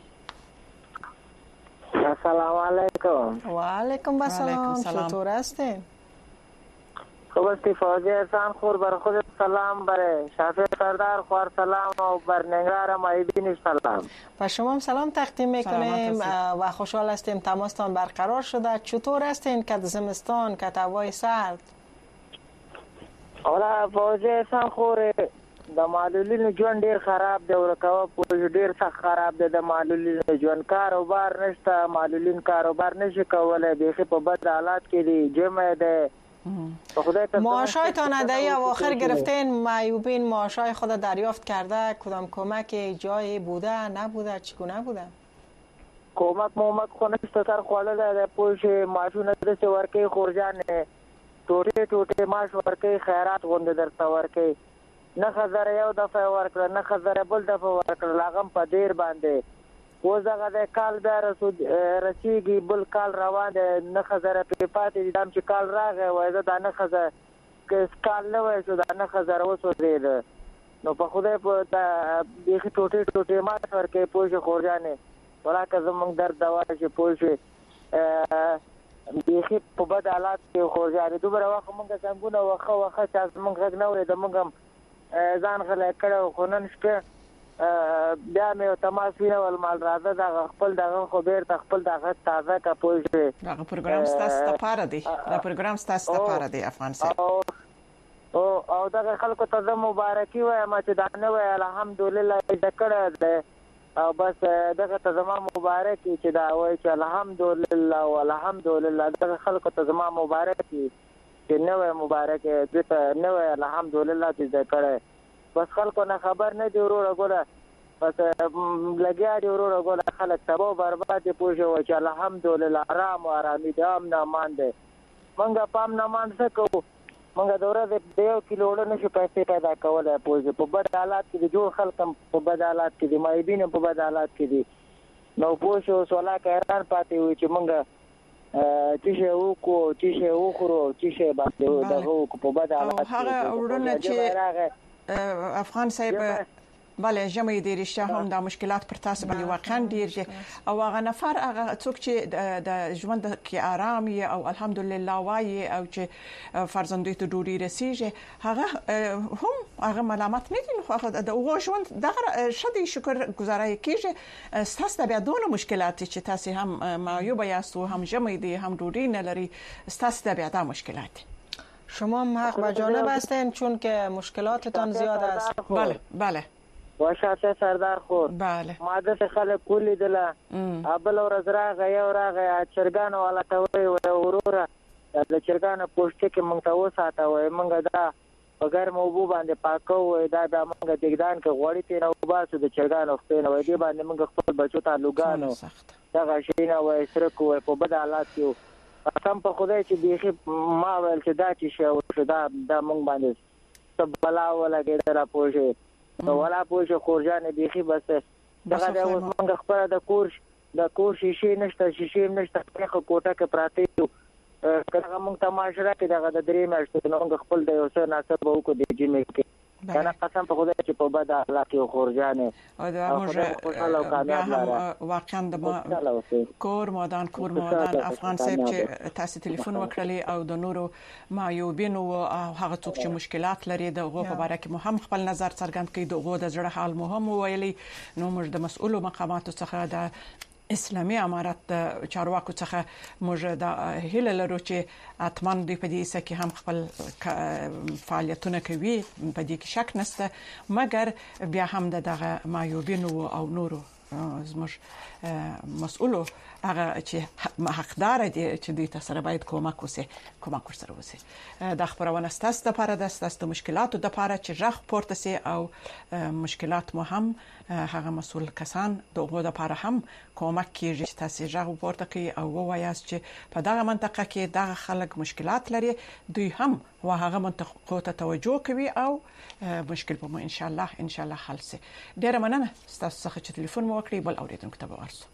السلام علیکم. و علیکم السلام. چطور هستین؟ خوب استی فوجی احسان خور بر خود سلام بر شافع سردار خوار سلام و بر نگران مایبین سلام. و شما هم سلام تقدیم میکنیم و خوشحال هستیم تماستان برقرار شده. چطور هستین که زمستان که هوای سرد؟ اولا فوجی احسان خور د معلولینو ژوند ډیر خراب دی او رکاوه پوه ډیر سخت خراب دی د معلولینو ژوند کاروبار نشته معلولین کاروبار نشي کولای بیخي په بد حالات کې دي جمع ده معاشایتان ادعی اواخر گرفتین معیوبین معاشای خود دریافت کرده کدام کمک جای بوده نبوده چگونه بوده کمک خونشته تر خواله ده پوش معاشونه د ورکی خورجان ټوټه معاش ورکی خیرات غونډه درته ورکی نه خزر یو دفعه ورکړه نه خزر بل دفعه ورکړه لاغم په دیر باندې وزغه د کال بیا رسیږي بل کال روان دی نه خزر په پاتې دام چې کال راغی وای دا نه خزر که کال نه وای شو دا نه خزر وسو دی نو په خوده په بیخي ټوټه ما ورکه پوه خورجانې ولکه زمونږ درد دوا چې پوه بیخي په بد حالات کې خورجانې دوباره وخت مونږ څنګه وخه چې زمونږ غږ نه وای د مونږ ځان غلې کړو خو نن شپه بیا مې تماس ویل مال راځه دا خپل دغه خو بیر خپل دغه تازه کا پوه دا پروګرام ستاسو لپاره دی دا پروګرام ستاسو لپاره دی افغانستان او دا خلکو ته مبارکي وایم چې دا نه وای الحمدلله دې کړه ده او بس دغه ته زما مبارکي چې دا وای چې الحمدلله والحمدلله دغه خلکو ته زما مبارکي چې نه وای مبارکي دې ته نه وای الحمدلله دې کړه بس خلکو نه خبر نه دی وروره ګوره بس لګیا دی وروره ګوره خلک تباہ برباد دي پوه شو چې الحمدلله آرام او آرامي د امن امان دی مونږه پام نه مان څه کوو موږ د ورځې د 1 کیلو وړه نشو پیسې پیدا کولای په بد حالات کې د جوړ خلک په بد حالات کې دي مایبین په بد حالات کې دي نو پوه شو سوالا کاران پاتې وي چې موږ چې وکړو چې وخورو چې باندې دغه په بد حالات کې هغه ورونه چې افغان صاحب بله جمعي د رښتیا هم د مشکلات پر تاسو باندې واقعا ډیر دي او هغه نفر هغه څوک چې د ژوند کې آرام وي او الحمدلله وایي او چې فرزندوی ته ډوډۍ رسیږي هغه هم هغه ملامت نه دي خو د هغه ژوند دغه شدي شکر گزارای کیږي ستاسو د بیا دونه مشکلات چې تاسو هم معیوب یاست او هم جمعي دي هم ډوډۍ نه لري ستاسو د بیا د مشکلات شما هم حق به جانب هستین چون که مشکلاتتان زیاد است. بله واشاته سردار خور بله ماده خلک کولی دله ابل ورځ راغی چرګان والا ته وای وروره د چرګان پوښتنه کې مونږ ته وساته وای مونږ دا اگر مو باندې پاکو وای دا مونږ دګدان کې غوړی تیر او باسو د چرګان وختونه وای دی باندې مونږ خپل بچو ته لوګانو دا غشینا وای سره کوی په بد حالات کې قسم په خدای چې بیخي ما ول چې دا چې شو دا مونږ باندې سب بلا ولا ګډه را پوښي ولا پوښ خورجان بیخي بس دغه د موږ خبره د کور شیشې نشته خو کوټه کې پراته یو کله موږ تماشا کې دغه د درې میاشتې نو موږ خپل د یو څه ناسب وکړو د جمعې کې کنه قسم په خدای چې په بد حالات کې خورجان او دا موږ واقعا د کور مودان افغان صاحب چې تاسو ټلیفون وکړلی او د نورو معیوبینو او هغه څوک چې مشکلات لري د غو په اړه کې مهم خپل نظر څرګند کړي د غو د زړه حال مهم ویلي نو موږ د مسؤلو مقاماتو څخه د اسلامي امارات چارواکو څخه موږ د هیله لرو چې اتمن دوی په دې سکه هم خپل فعالیتونه کوي په دې کې شک نشته مګر بیا هم دغه معیوبینو او نورو زموږ مسؤلو هغه چې حقدار دي چې دوی ته سره باید کومک ورسره وسی د خبرونه ستاسو لپاره د ستاسو مشکلاتو لپاره چې ژغ پورته سي او مشکلات مو هم هغه مسؤل کسان دغه لپاره هم کومک کیږي چې تاسو ژغ پورته کوي او وایاست چې په دغه منطقه کې دغه خلک مشکلات لري دوی هم هغه منطقو ته توجه کوي او مشکل به ان شاء الله حل سي ډیره مننه تاسو څخه چې ټلیفون مو وکړی بل اوریدونکو ته ورسو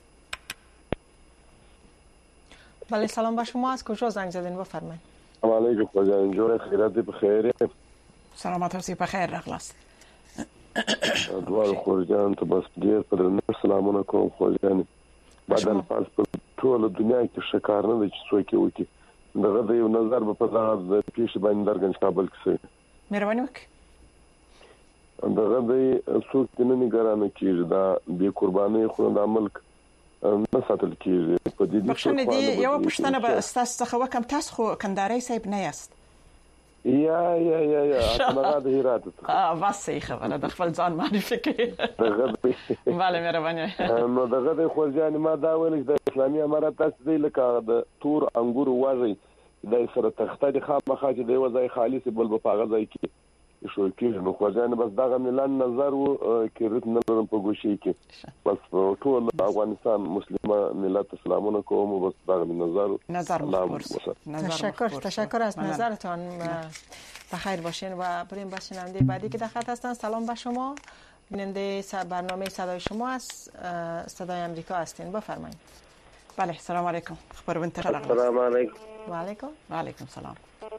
بله سلام به شما از کجا زنگ زدین بفرمایید سلام علیکم خواجان جوړ خیرات په خیر سلامات اوسئ په خیر راغلاست دوه خواجان ته بس ډیر پر سلامونه کوم خواجان بدل پاس په ټول دنیا کې شکار نه چې څوک وکي دغه د یو نظر په لحاظ د پیښ باندې درګن کابل کې مهرباني وکړئ دغه د څوک نه نگرانه کیږي دا به قرباني خو د ملک نه ساتل کیږي په دې بخښنه دی یو پښتنه به تاسو څخه وکم تاسو خو کنداري صاحب نه یاست یا هغه د هرات واسه خبره د خپل ځان معرفي کړي bale مهرباني نو دغه د خورجان ما دا ویل د اسلامي امارات تاسو دی لکه د تور انګور واژي د سره تخته د خامخا چې د وځي خالص بل په هغه ځای کې شو کې نو خورجان بس دغه ملان نظر و کې رت نظر په ګوشي کې بس ټول افغانستان مسلمه ملت اسلامونه کوم بس دغه نظر تشکر از نظرتان بخیر باشین و بریم با شنونده بعدی که در خط هستن سلام به شما بیننده برنامه صدای شما از صدای امریکا هستین بفرمایید بله سلام علیکم خبر بنتر السلام علیکم و علیکم سلام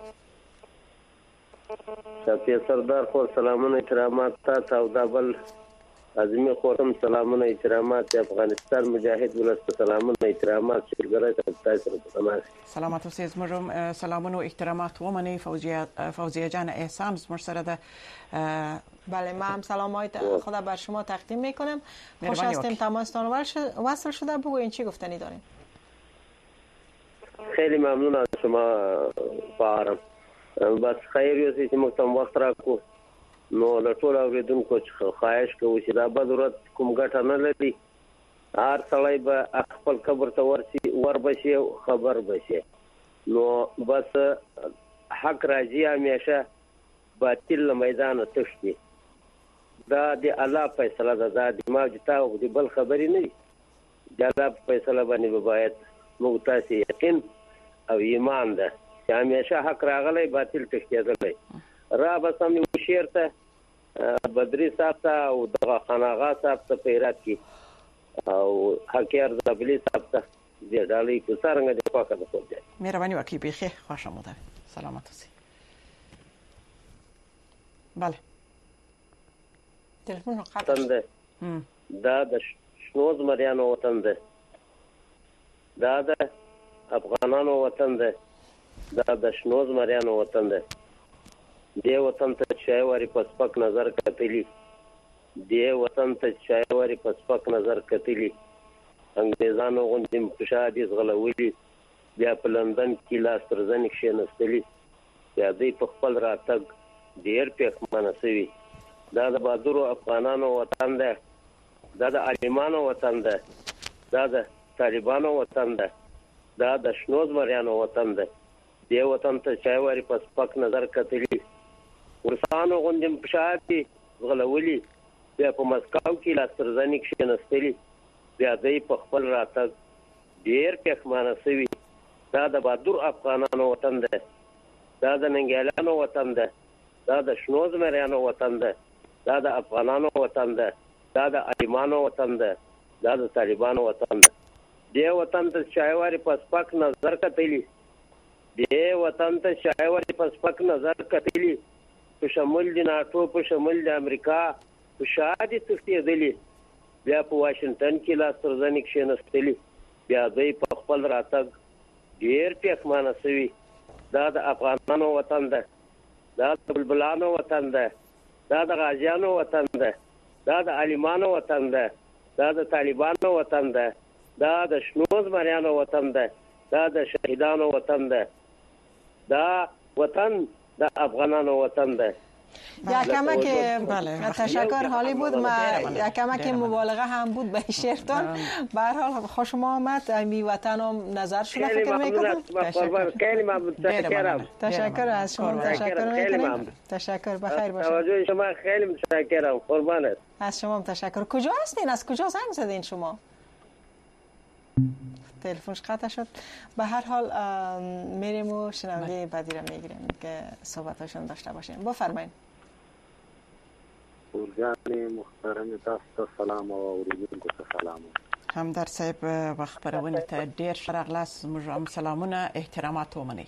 شافی سردار خور سلامونه احترامات تا او دبل عظیمی خورم سلامونه احترامات افغانستان مجاهد ولست سلامونه احترامات شکرګرای تاسو سره سلامات اوسئ زموږ سلامونه او احترامات ومني فوزیه جان احسان زموږ سره ده بله ما هم سلامای خدا بر شما تقدیم میکنم خوش هستیم تماستان وصل شده بگوین چی گفتنی دارین خیلی ممنون از شما فارم بس خیر یو چې موږ تم وخت راکو نو له ټول اوریدونکو خواهش کوو چې دا به ضرورت کوم ګټه نه لري هر سړی به خپل قبر ته وربشي خبر بشي نو بس حق راځي همیشه باطل له میدان تښتي دا د الله فیصله ده دا د ما جتا او د بل خبرې نه دي دا فیصله باندې باید موږ تاسو یقین او ایمان ده چې همیشه حق راغلی باطل تښتېدلی را به سم یو شعر ته بدري صاحب ته او دغه خاناغا صاحب ته په هرات کې او حقیار زابلي صاحب ته دې ډالۍ په څرنګه د پاکه د خپل ځای مهرباني وکړئ بخیر خوش آمده سلامت اوسئ. بله تلفن قطع شد. دا د شنو زمریانو وطن ده، دا د افغانانو وطن ده، دا د شنو زمریانو وطن ده. دې وطن ته شایواري په سپک نظر کتلی، دې وطن ته شایواري په سپک نظر کتلی. انګریزانو غوندې پښادي زغلولي، بیا په لندن کې لاس تر ځنې کښېنستلي، بیا دوی په خپل راتګ ډېر پښېمانه شوي. دا د بهادرو افغانانو وطن ده، دا د عالمانو وطن ده، دا د طالبانو وطن ده، دا د شنو زمریانو وطن ده. دې وطن ته چایواري په سپک نظر کتلي، ورسانو غوندې پښادي زغلولي، بیا په مسکو کې لاس تر ځنې کښېنستلي، بیا دوی په خپل راتګ ډېر پښېمانه شوي. دا د بهادر افغانانو وطن ده، دا د ننګیالانو وطن ده، دا د شنو زمریانو وطن ده، دا د افغانانو وطن ده، دا د عالمانو وطن ده، دا د طالبانو وطن ده. دې وطن ته شایواري په سپک نظر کتلي، دې وطن ته شایواري په سپک نظر کتلي، په شمول د ناټو، په شمول د امریکا په شادي تښتېدلي، بیا په واشنگټن کې لاس تر ځنې کښېنستلي، بیا دوی په خپل راتګ ډېر پښېمانه شوي. دا د افغانانو وطن ده، دا د بلبلانو وطن ده، دا د غازیانو وطن ده، دا د عالمانو وطن ده، دا د طالبانو وطن ده، دا د شنو زمریانو وطن ده، دا د شهیدانو وطن ده، دا وطن د افغانانو وطن ده. یک کمک تشکر حالی بود. یک کمک مبالغه هم بود به شعرتان. به هر حال خوش آمد. می وطن هم نظر شما فکر میکنم. تشکر از شما. تشکر میکنم. تشکر بخیر باشید. توجه شما خیلی متشکرم. قربانت. از شما تشکر. کجا هستین؟ از کجا زنگ زدین شما؟ تلفنش قطع شد. به هر حال میریم و شنونده بعدی را میگیریم که صحبتاشون داشته باشیم. بفرمایید. ورجانی محترم تاسو سلام او اوریدونکو ته سلام. همدرد صاحب خبرونه ته ډیر شرغلاس موږ هم سلامونه احترامات ومني.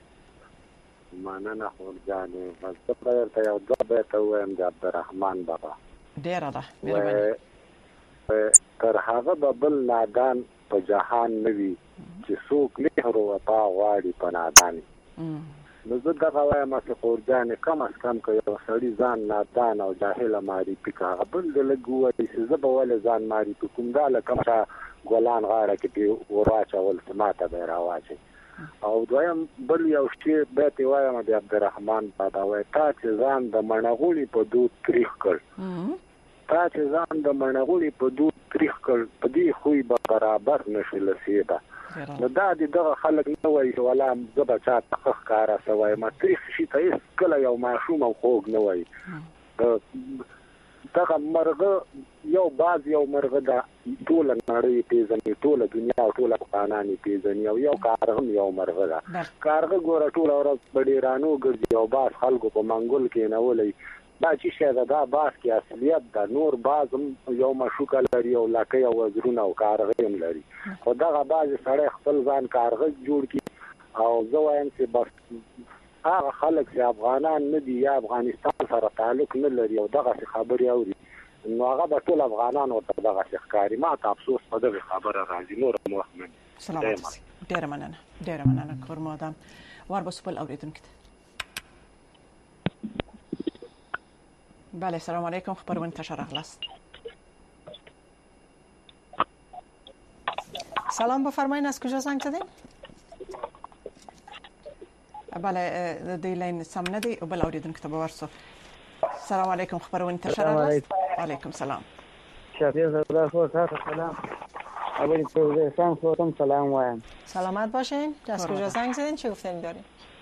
مننه ورجانی مزه ته یو دوه بیت وایم د عبدالرحمن بابا. ډیر ده مهرباني. تر هغه بل نادان په جهان نوي چې څوک لهر او تا غواړي په نادان. نو زه دغه وایم چې قرجان کم از کم که یو سړي ځان نادان او جاهل معرفي کړي، هغه بل د لږ ووایي چې زه به ولې ځان معرفي کوم، دا لکه چا ګلان غاړه کې ورواچول چې ما ته به یې راواچوي. او دویم بل یو شعر بیت یې وایم د عبدالرحمن بابا وایي تا چې ځان د مڼغوړي په دود تریخ کړ، تا چې ځان د مڼغوړي په دود تریخ کړ، په دې خوی به برابر نشي لسیده. نو دا دغه خلک نه وایي چې ولا زه به چا ته ښه ښکاره څه وایم، تریخ شي ته هېڅکله یو ماشوم او خوږ نه وایي. دغه مرغه یو باز یو مرغه ده، ټوله نړۍ پېژني، ټوله دنیا او ټوله افغانان یې پېژني، او یو کارغه هم یو مرغه ده. کارغه ګوره ټوله ورځ په ډېرانو ګرځي او باز خلکو په منګول کېنولی، دا چې شی ده دا باز کې اصلیت ده. نور باز هم یو مشوکه لري او لکۍ او وزرونه او کارغه هم لري، خو دغه باز سړی خپل ځان کارغه جوړ کړي. او زه وایم چې بس هغه خلک چې افغانان نه دي یا افغانستان سره تعلق نه لري او دغسې خبرې اوري، نو هغه به ټول افغانان ورته دغسې ښکاري. ما ته افسوس په دغې خبره راځي. نور هم وخت نه سلامت اوسئ. ډېره مننه، ډېره مننه کورمادام. وار به سو بل اورېدونکي ته. بله سلام علیکم. خبرونه ته ښه راغلاست. سلام بفرمایید. از کجا زنگ زدین؟ بله د لاین سم نه دی او بل اوریدونکو ته به ورسو. سلام علیکم. خبرونه ته ښه راغلاست. وعلیکم سلام. شفیع زاده خو تاسو سلام. اول تو سلام خودم سلام وایم. سلامت باشین. از کجا زنگ زدین؟ چه گفتنی دارین؟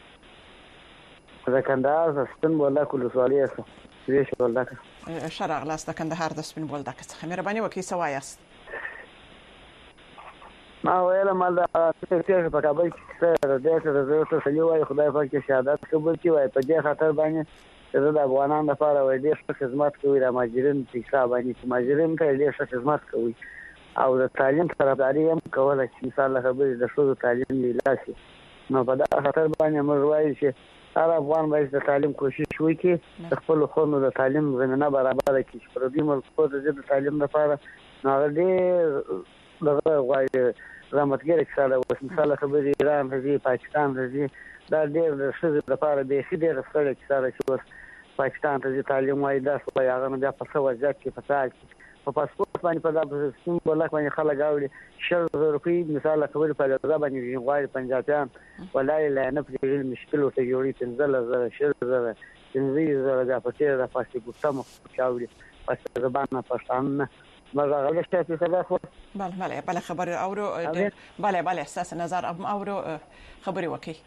از کندهار سپین بولدک ولسوالی است. سویش بولدک. ښه راغلاست د کندهار د سپین بولدک څخه. مهرباني وکړئ څه وایاست؟ ما ویل مال دا څه په کابل کې سره د دې سره زه ته سړي وای خدای پاک کې شهادت قبول کړي وای په دې خاطر باندې چې د افغانانو لپاره وای ډېر خدمت کوي د ماجرین په حساب باندې ماجرین ته ډېر خدمت کوي او د تعلیم طرفداري هم کوله چې مثال خبرې د شوزو تعلیم لاسي نو په دا خاطر باندې موږ وایو چې هر افغان باید د تعلیم کوشش وکړي د خپل خونو د تعلیم زمينه برابر کړي پر دې ملکو د تعلیم لپاره نو دې دغه وایي رامتګر کړه او مثال خبرې ایران راځي پاکستان راځي دا ډېر د شوزو لپاره به ډېر ستړي کړه پاکستان ته تعلیم وای دا خو هغه نه په څه وجه کې فساد په پاسپورت باندې په دغه سیمبول باندې خلک غاوري 100 روپۍ مثال خبرې په لږه باندې غواړي پنځاتیان ولای لا نه په مشکل او ته جوړي 15000 10000 15000 د پاتې د پاسپورت مو چاوري پس زبانه پښتانه مزه غلطه په صدا خو بله خبر اورو بله اساس نظر اورو خبري وکي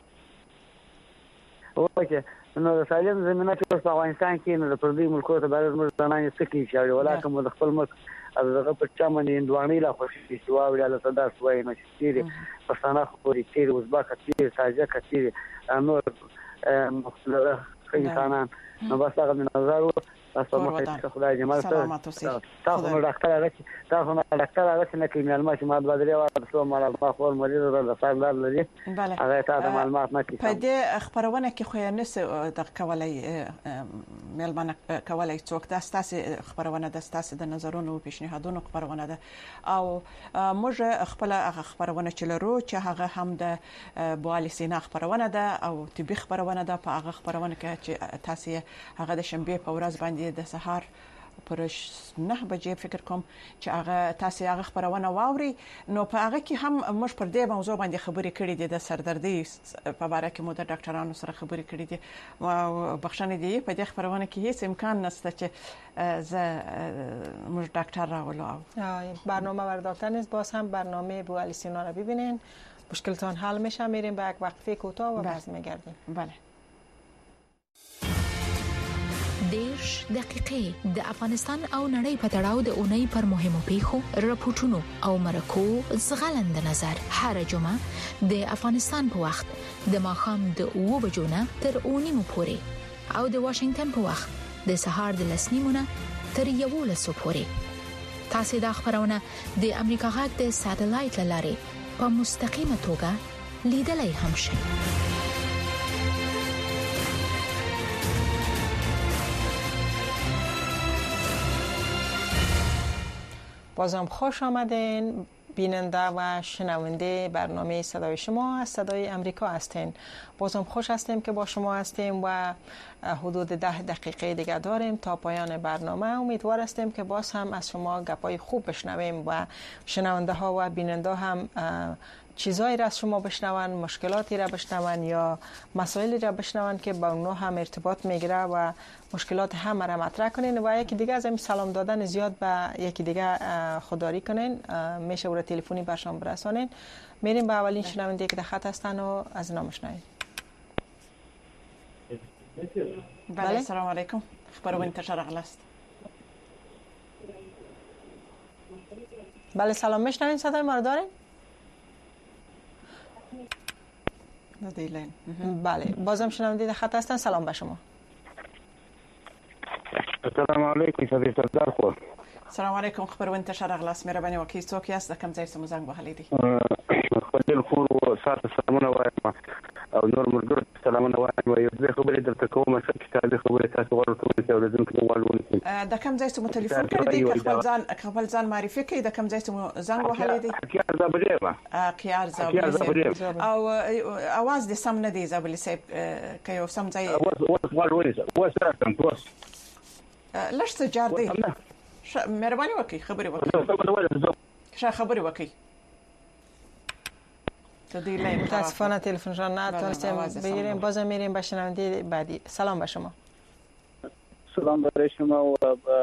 اوکه نو د تعلیم زمينه په افغانستان کې نو د پردي ملکو ته باید موږ زنانه سکی شاړي ولکه موږ خپل ملک هغه په چمن اندواني لا خوشي شي واوري له صدا سوي نو چې پښتانه خوري چې ازبک چې تاجک چې نو مختلف انسانان نو بس هغه نظر تاسو خدای جمال تاسو ډاکټر هغه نه کوي معلومات ما بدلې واه ما خپل مریض د فایل لري هغه ته معلومات نه کوي په دې خبرونه کې خو نه د کولای ملمنه کولای څوک د اساس خبرونه د اساس د نظرونو او پیشنهادونو خبرونه ده او موږ خپل خبرونه چې لرو چې هغه هم د بوالي سینا خبرونه ده او طبي خبرونه ده په هغه خبرونه کې چې تاسو هغه د شنبه په ورځ باندې د سهار پر 9 بجې فکر کوم چې هغه تاسو هغه خبرونه واوري نو په هغه کې هم موږ پر دې موضوع باندې خبرې کړې دي د سردردي په اړه کې مو د ډاکټرانو سره خبرې کړې دي او بخښنه دي په دې خبرونه کې هیڅ امکان نشته چې موږ ډاکټر راولو برنامه برداشتن نیست باز هم برنامه بوالي سینا رو ببینین مشکلتان حل میشه میریم به یک وقفه کوتاه و باز میگردیم بله 10 دقیقې د افغانستان او نړۍ په تړاو د اونۍ پر مهمو پیښو راپورټونو او مرکو زغلند نظر هر جمعه د افغانستان په وخت د ماښام د 2 بجو نه تر 9 پورې او د واشنگټن په وخت د سهار د 10 نه تر 11 پورې تاسو د خبرونه د امریکا غږ د ساتلایت لارې په مستقیمه توګه لیدلای هم شئ بازم خوش آمدین بیننده و شنونده برنامه صدای شما از صدای امریکا هستین. بازم خوش هستیم که با شما هستیم و حدود 10 دقیقه دیگه داریم تا پایان برنامه. امیدوار هستیم که باز هم از شما گپای خوب بشنویم و شنونده ها و بیننده هم چیزایی را از شما بشنون، مشکلاتی را بشنون یا مسائلی را بشنون که با اونها هم ارتباط میگیره و مشکلات همه را مطرح کنین و یکی دیگه از این سلام دادن زیاد به یکی دیگه خودداری کنین، میشه او را تلفنی برشان برسانین. میریم به اولین شنونده که در خط هستن و از اینا میشنویم. بله السلام علیکم. خبر انتشار اغلاست. بله سلام، میشنوین صدای ما رو دارین؟ بله بازم شنونده در خط هستن. سلام به شما. السلام علیکم صدیق سردار خو. سلام علیکم. خبر انتشار اغلاس مهرباني وکي څوک یاست؟ کوم ځای څخه زنګ وهلی دي؟ خپل خور او ساته سلامونه وایم او نور مرګ سلامونه وایم یو ځای خبرې درته کوم چې تاسو خبرې تاسو ورته چې ورزم کې والونه د کوم ځای څخه تلیفون کړی دی؟ خپل ځان معرفي کړئ. د کوم ځای څخه زنګ وهلی دي؟ کیار زابلېما. کیار زابلېما. او اواز دې سم نه دی زابلې صاحب که یو سم ځای لږ څه جار دی. مهرباني وکړئ خبرې وکړئ. ښه خبرې وکړئ. متاسفانه تلفن را نتونستیم بگیریم. بازم میریم به شنونده بعدی. سلام به شما. سلام برای شما و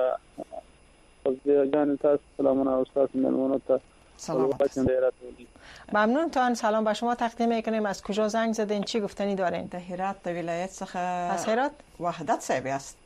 جان تاسو سلامونه او تاسو ملمونو ته سلامات. ممنون تان. سلام به شما تقدیم میکنیم. از کجا زنگ زدین؟ چی گفتنی دارین؟ د هرات د ولایت څخه. از هرات؟ وحدت صاحب است.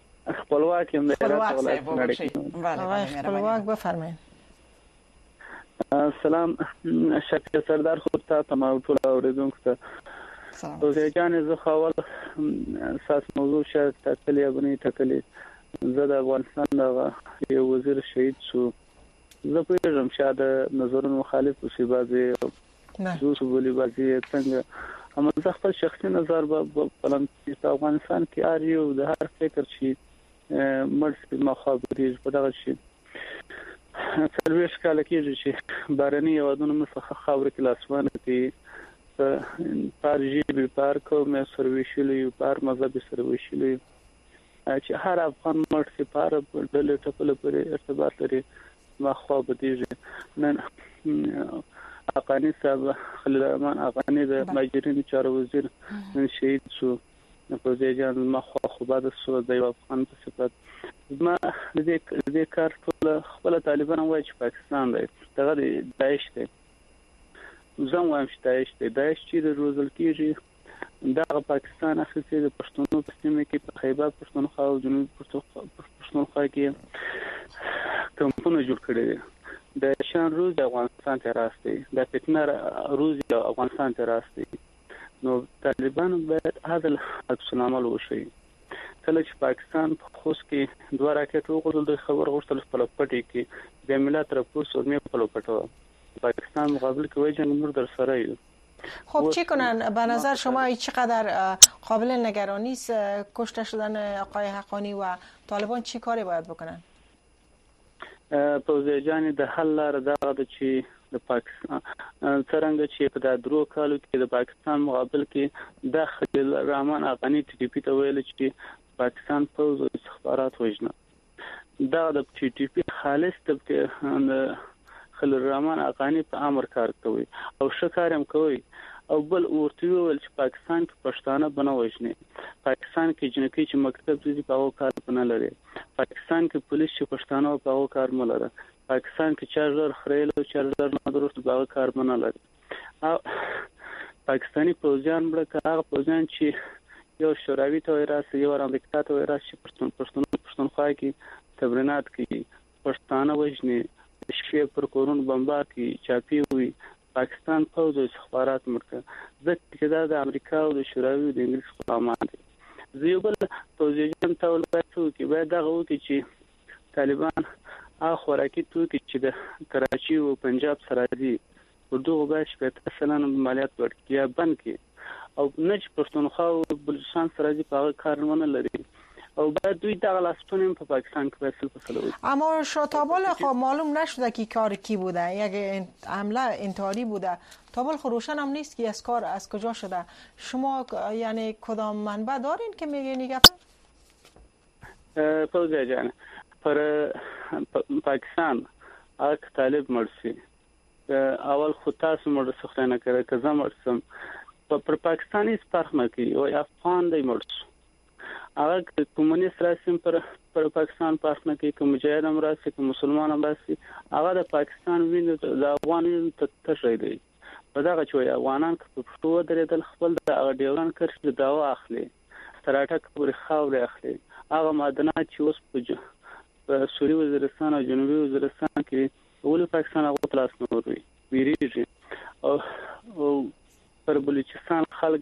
خپلواک یم. خپلواک صاحب بله خپلواک بفرمایید. سلام شکر سردار خود ته تمام ټول اوریدونکو ته توزیع جان زه خاول اساس موضوع شاید تکلی ابني تکلی زه د افغانستان د یو وزیر شهید شو زه پیژم شاید نظرونو مخالف اوسې بعضي دوه بولی بعضي څنګه اما زه خپل شخصي نظر په افغانستان کې اړیو د هر فکر شي مرسي مخابري په دغه شي سرویس کال کېږي چې بارني یوادونه مسخه خاور کې لاسوان کې پر جیبي پر کومه سرویشلې پر مذهبي سرویشلې چې هر افغان مرسي پر د ټپل پر ارتباط لري مخه بدیږي نن اقانی صاحب خلیل الرحمن اقانی د ماجرین چارو وزیر شهید شو په ځای مخه خو بعد سو د افغان په صفت ما دې کار ټول خپل طالبان وایي چې پاکستان دی دغه داعش دی زم وایم چې داعش چې روزل کېږي دا پاکستان اخیستي د پښتنو په سیمه کې په خیبر پښتونخوا او جنوب پښتونخوا کې کمپونه جوړ کړي دي د شان روز د افغانستان ته راستي د فتنه روز د افغانستان ته راستي نو طالبان باید عادل عکس العمل وشي کله چې پاکستان په خوست کې دوه راکټ وغورځول د خبر غوښتل په پټي کې د ملت راپورس او مې په پټو پاکستان مقابل کې وایي جنگ مر در سره یو خب چی کنن به نظر شما چقدر قابل نگرانی است کشته شدن آقای حقانی و طالبان چی کاری باید بکنن توزیع جان د حل لار دا د چې د پاکستان څنګه چې په درو کالو کې د پاکستان مقابل کې د خلیل الرحمن افغاني ټي پی ته ویل چې پاکستان پوز او استخبارات وژنه دا د ټي پی خالص د خلیل الرحمن افغاني په امر کار کوي او شکارم کوي او بل ورته ویل چې پاکستان کې پښتانه بنه وژني پاکستان کې جنکی چې مکتب دې په کار بنه لري پاکستان کې پولیس چې پښتانه په کار ملره پاکستان کې چارجر خریل او چارجر نه درست په کار بنه لري او پاکستاني پوځیان هغه پوځیان چې یو شوروي ته راځي یو امریکا ته راځي پښتونخوا کې تمرینات کوي پښتانه وژني شپې پر کورون بمبار کوي چاپی وي پاکستان پوځ او استخبارات مرکه ځکه دا د امریکا او د شوروي د انګلیس غلامان دي زیوبل توزیجن تول پاتو کې باید دغه وکړي چې طالبان اخر اکید توکي چې د کراچي او پنجاب سره دي ودغه باش په تسلن مالیات ورکړي یا بند کې او نج پښتونخوا او بلوچستان سره دي په کارونه لري او بعد دوی دغه لاسپونیم په پاکستان کې فیصله وکړي اما شاتابال خو معلوم نشده که کار کی بوده یک حمله انتحاری بوده تابل خو روشن هم نیست که از کار از کجا شده شما یعنی کدام منبع دارین که میگین این گپ توزیع جان پر پاکستان اک طالب مرسی اول خود تاسو مړ سختانه کړه که زه مرسم پر پاکستانی فرق نه کوي او افغان دی مرسو هغه کمونیست راسم پر پاکستان فرق نه کوي کوم مجاهد هم راسي کوم مسلمان هم راسي هغه د پاکستان ویني د افغان ویني تشری دی په دغه چې افغانان په پښتو درېدل خپل د ډیوران کرښې د داوا اخلي تراټک پر خاور اخلي هغه معدنات چې اوس په سوري وزیرستان او جنوبي وزیرستان کې ولې پاکستان هغه تلاش نه وروي ویریږي او پر بلوچستان خلک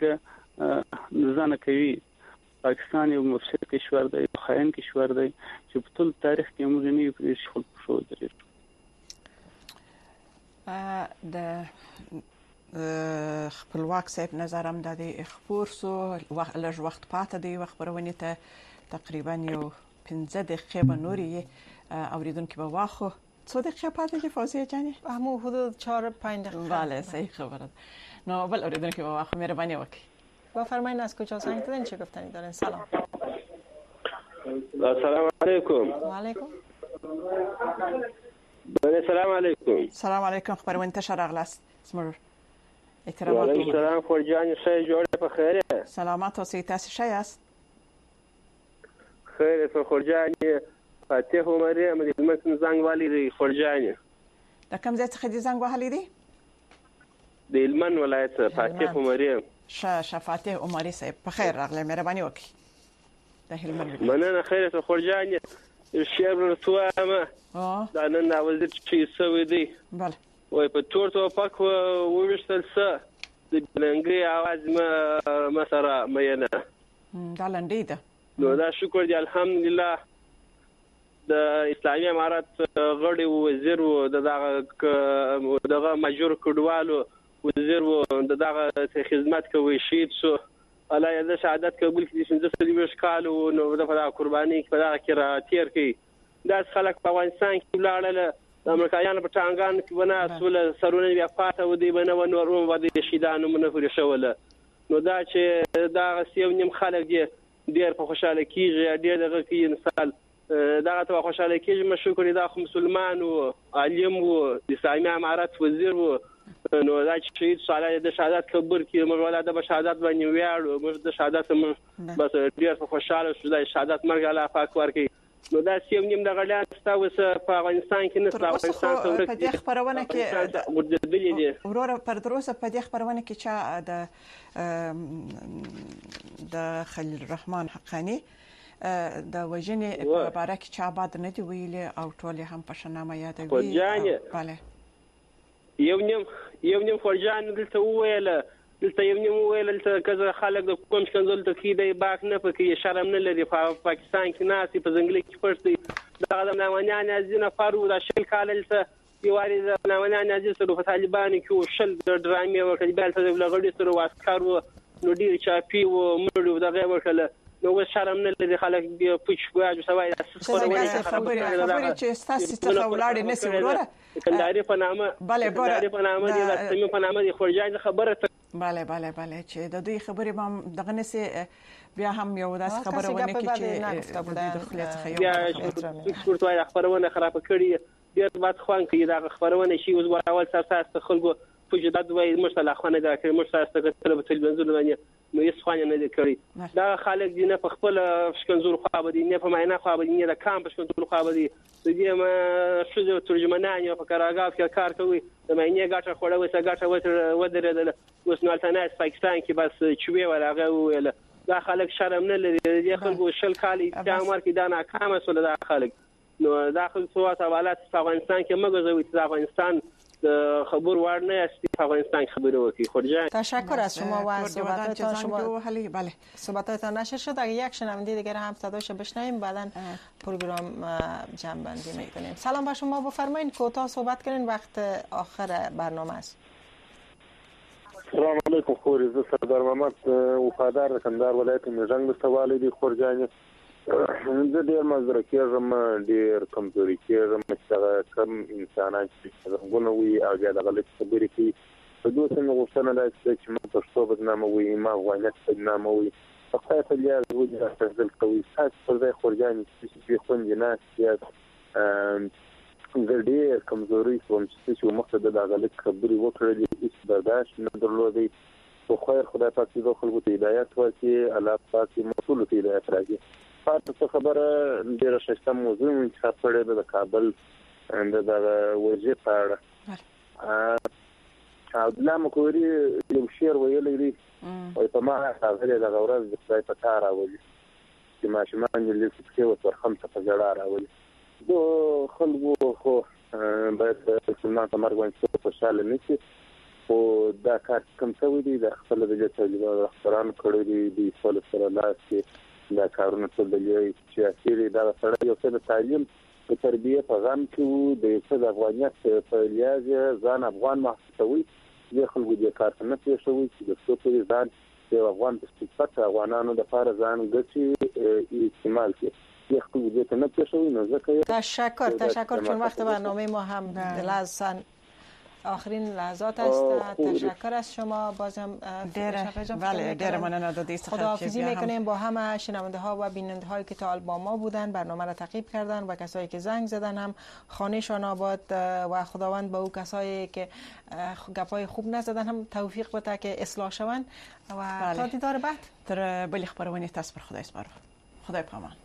ځان کوي پاکستان یو مفسد کشور دی خاين کشور دی چې په ټول تاریخ کې موږ نه یو پرې خپل شو درې د خپلواک صاحب نظرم د خبر سو لږ وخت پاتې دی خبرونه ته تقریبا یو 15 دقیقه به نوري اوریدونکو به واخو څو دقیقه پاتې دي فوزیه جانی همو حدود 4-5 دقیقه بله صحیح خبره نو بل اوریدونکو به واخو مهرباني وکړئ بفرمایید از کجا زنگ زدین چه گفتنی دارین سلام السلام علیکم و علیکم السلام علیکم سلام علیکم خبر منتشر اغلاس اسمر احترام علیکم سلام خورجان شای جوړه په خیره سلامات اوسئ تاسو شای است خیر خورجان فاتح عمري مدمن زنګ والی دی خورجان د کوم ځای څخه دي زنګ وهلی دی د هلمند ولایت فاتح عمري فاتح عمري صاحب په خیر راغلی مهرباني وکړئ د هلمند مننه خیر خورجان شیب رسوامه دا نن وزیر چې سوي دی بله وای په تور توپک وویشتل څه د بلنګي आवाज ما سره مینه دا لنډی ده نو دا شکر دی الحمدلله د اسلامي امارات غړي وزیر و دغه ماجور کډوالو وزیر و دغه خدمت کوي شهید شو الله یې د شهادت قبول کړي چې د سلیمش کالو نو د فدا قرباني په کې را تیر کړي دا خلک په افغانستان کې لاړل د امریکایانو په ټانګان کې ونه سول سرونه بیا پاتې ودی بنه و نورم ودی شیدانو منفور شوله نو دا چې دا سیو نیم خلک دي ډیر په خوشاله کیږي ډیر دغه کې انسان دا ته خوشاله کیږي مشکور دا خو مسلمان او عالم او د اسلامي امارات وزیر و نو دا چې شهید صالح د شهادت قبر کې موږ ولا د شهادت باندې ویاړو موږ د شهادت بس ډیر په خوشاله شو د شهادت مرګ الله پاک ورکړي نو دا سیم نیم د غړیان تاسو په افغانستان کې نه افغانستان ته په دې خبرونه کې ورور پر دروسه په دې خبرونه کې چې د خلیل الرحمن حقانی د وژنې په اړه کې چا باد نه دی ویلي او ټول هم په شنامه یادوي بله یو نیم فرجان دلته ویل دلته یو نیم ویل دلته کزه خلک د کوم څنګه ته کیدای باک نه پکې شرم نه لري په پاکستان کې ناسي په ځنګل کې پړسي دا د نامنیان ازینه فارو د شل کاللته یواري د نامنیان ازینه سره په طالبان کې شل درامي ورکړي بل ته د لغړي سره واسکارو نو ډیر چاپی و مړو دغه ورکړه نو شرم نه لري خلک پوښ واجو سوای خبرې چې ستاسو څخه ولاړ نه سي وروره کنداري په نامه کنداري په نامه دي سمي په نامه دي خورجان خبره bale چې د دوی خبرې هم دغه نسي بیا هم یو داس خبره ونه کی چې د خپل څخه یو څورتوي خبرونه خراب کړي ډیر بد خوان کې دا خبرونه شي اوس اول ساسه خلکو فوجداد وای مشتله خونه دا کې مشتله په تلویزیون باندې نو یې څوانه نه کوي دا خلک دي نه په خپل شکنزور خو به نه په معنا خو به نه د کام په شکنزور خو به دي دې ما شوزو ترجمانان یو په کاراګاف کې کار کوي د معنی ګټه خوړه وسه ګټه ودرېدل اوس نو الټنایز پاکستان کې بس چوي ولاغه ویل دا خلک شرم نه لري دې خلکو شل کالی د عمر کې دا ناکامه سول دا خلک نو داخل سوات حوالات په افغانستان کې مګزوي چې افغانستان خبر ورنه است افغانستان خبر وکی خورجان تشکر از شما و صحبتاتون شما بله صحبتاتون نشر شد اگه یک شنونده دیگر هم صداش بشنویم بعداً پروگرام جمع بندی میکنیم سلام با شما بفرمایید کوتاه صحبت کنین وقت آخر برنامه است السلام علیکم خوري زه سردار محمد وفادار کندهار ولایت میرزنګ مستوالي دي خورجان زه ډیر مزر کېږم ډیر کمزوري کېږم چې کم انسانان چې څنګه وي او دا غلط خبرې کوي په دوه څنګه غوښتنه ده چې موږ پښتو بدنامه وي ما غوښنه بدنامه وي په خاطر یې وځي تاسو کوي تاسو پر ځای خورجان چې خوندې نه یا ډیر کمزوري کوم چې مخته د غلط خبرې وکړلې هیڅ برداشت نه درلودي خو خیر خدای پاک دې خلکو ته هدایت ورکړي الله پاک مسؤل ته هدایت راکړي تاسو خبره ډیره شته موضوع چې خبره د کابل د وزیر په اړه عبدالله مکوري یو شعر ویلی دی او په ما هغه د غورز د خدای په کار راولي چې ماشومان یې لکه څه خمسه په جړه راولي دو خلکو خو باید مسلمان په مرګ باندې خوشاله نشي او دا کار کوم څه وي د خپل د جټلو رهبران کړی دی خپل سره لاسي دا کارونه ټول دی چې اخیری دا سره یو څه د تعلیم په تربیه په غم کې د څه د افغانیت په لیاز ځان افغان محسوسوي د خلکو د کار نه پیښوي چې د څه په ځان د افغان په صفت افغانانو د فار ځان ګټي استعمال کوي تشکر چون وقت برنامه ما هم لازم آخرین لحظات است تشکر از شما بازم دیر مننه خداحافظی میکنیم با همه شنونده ها و بیننده هایی که تا با ما بودن برنامه را تعقیب کردن و کسایی که زنگ زدن هم خانهشان آباد و خداوند به او کسایی که گپای خوب نزدن هم توفیق بده که اصلاح شوند و تا دیدار بعد تر بلی خبرونه تاسو پر خدای سپارو خدای پامان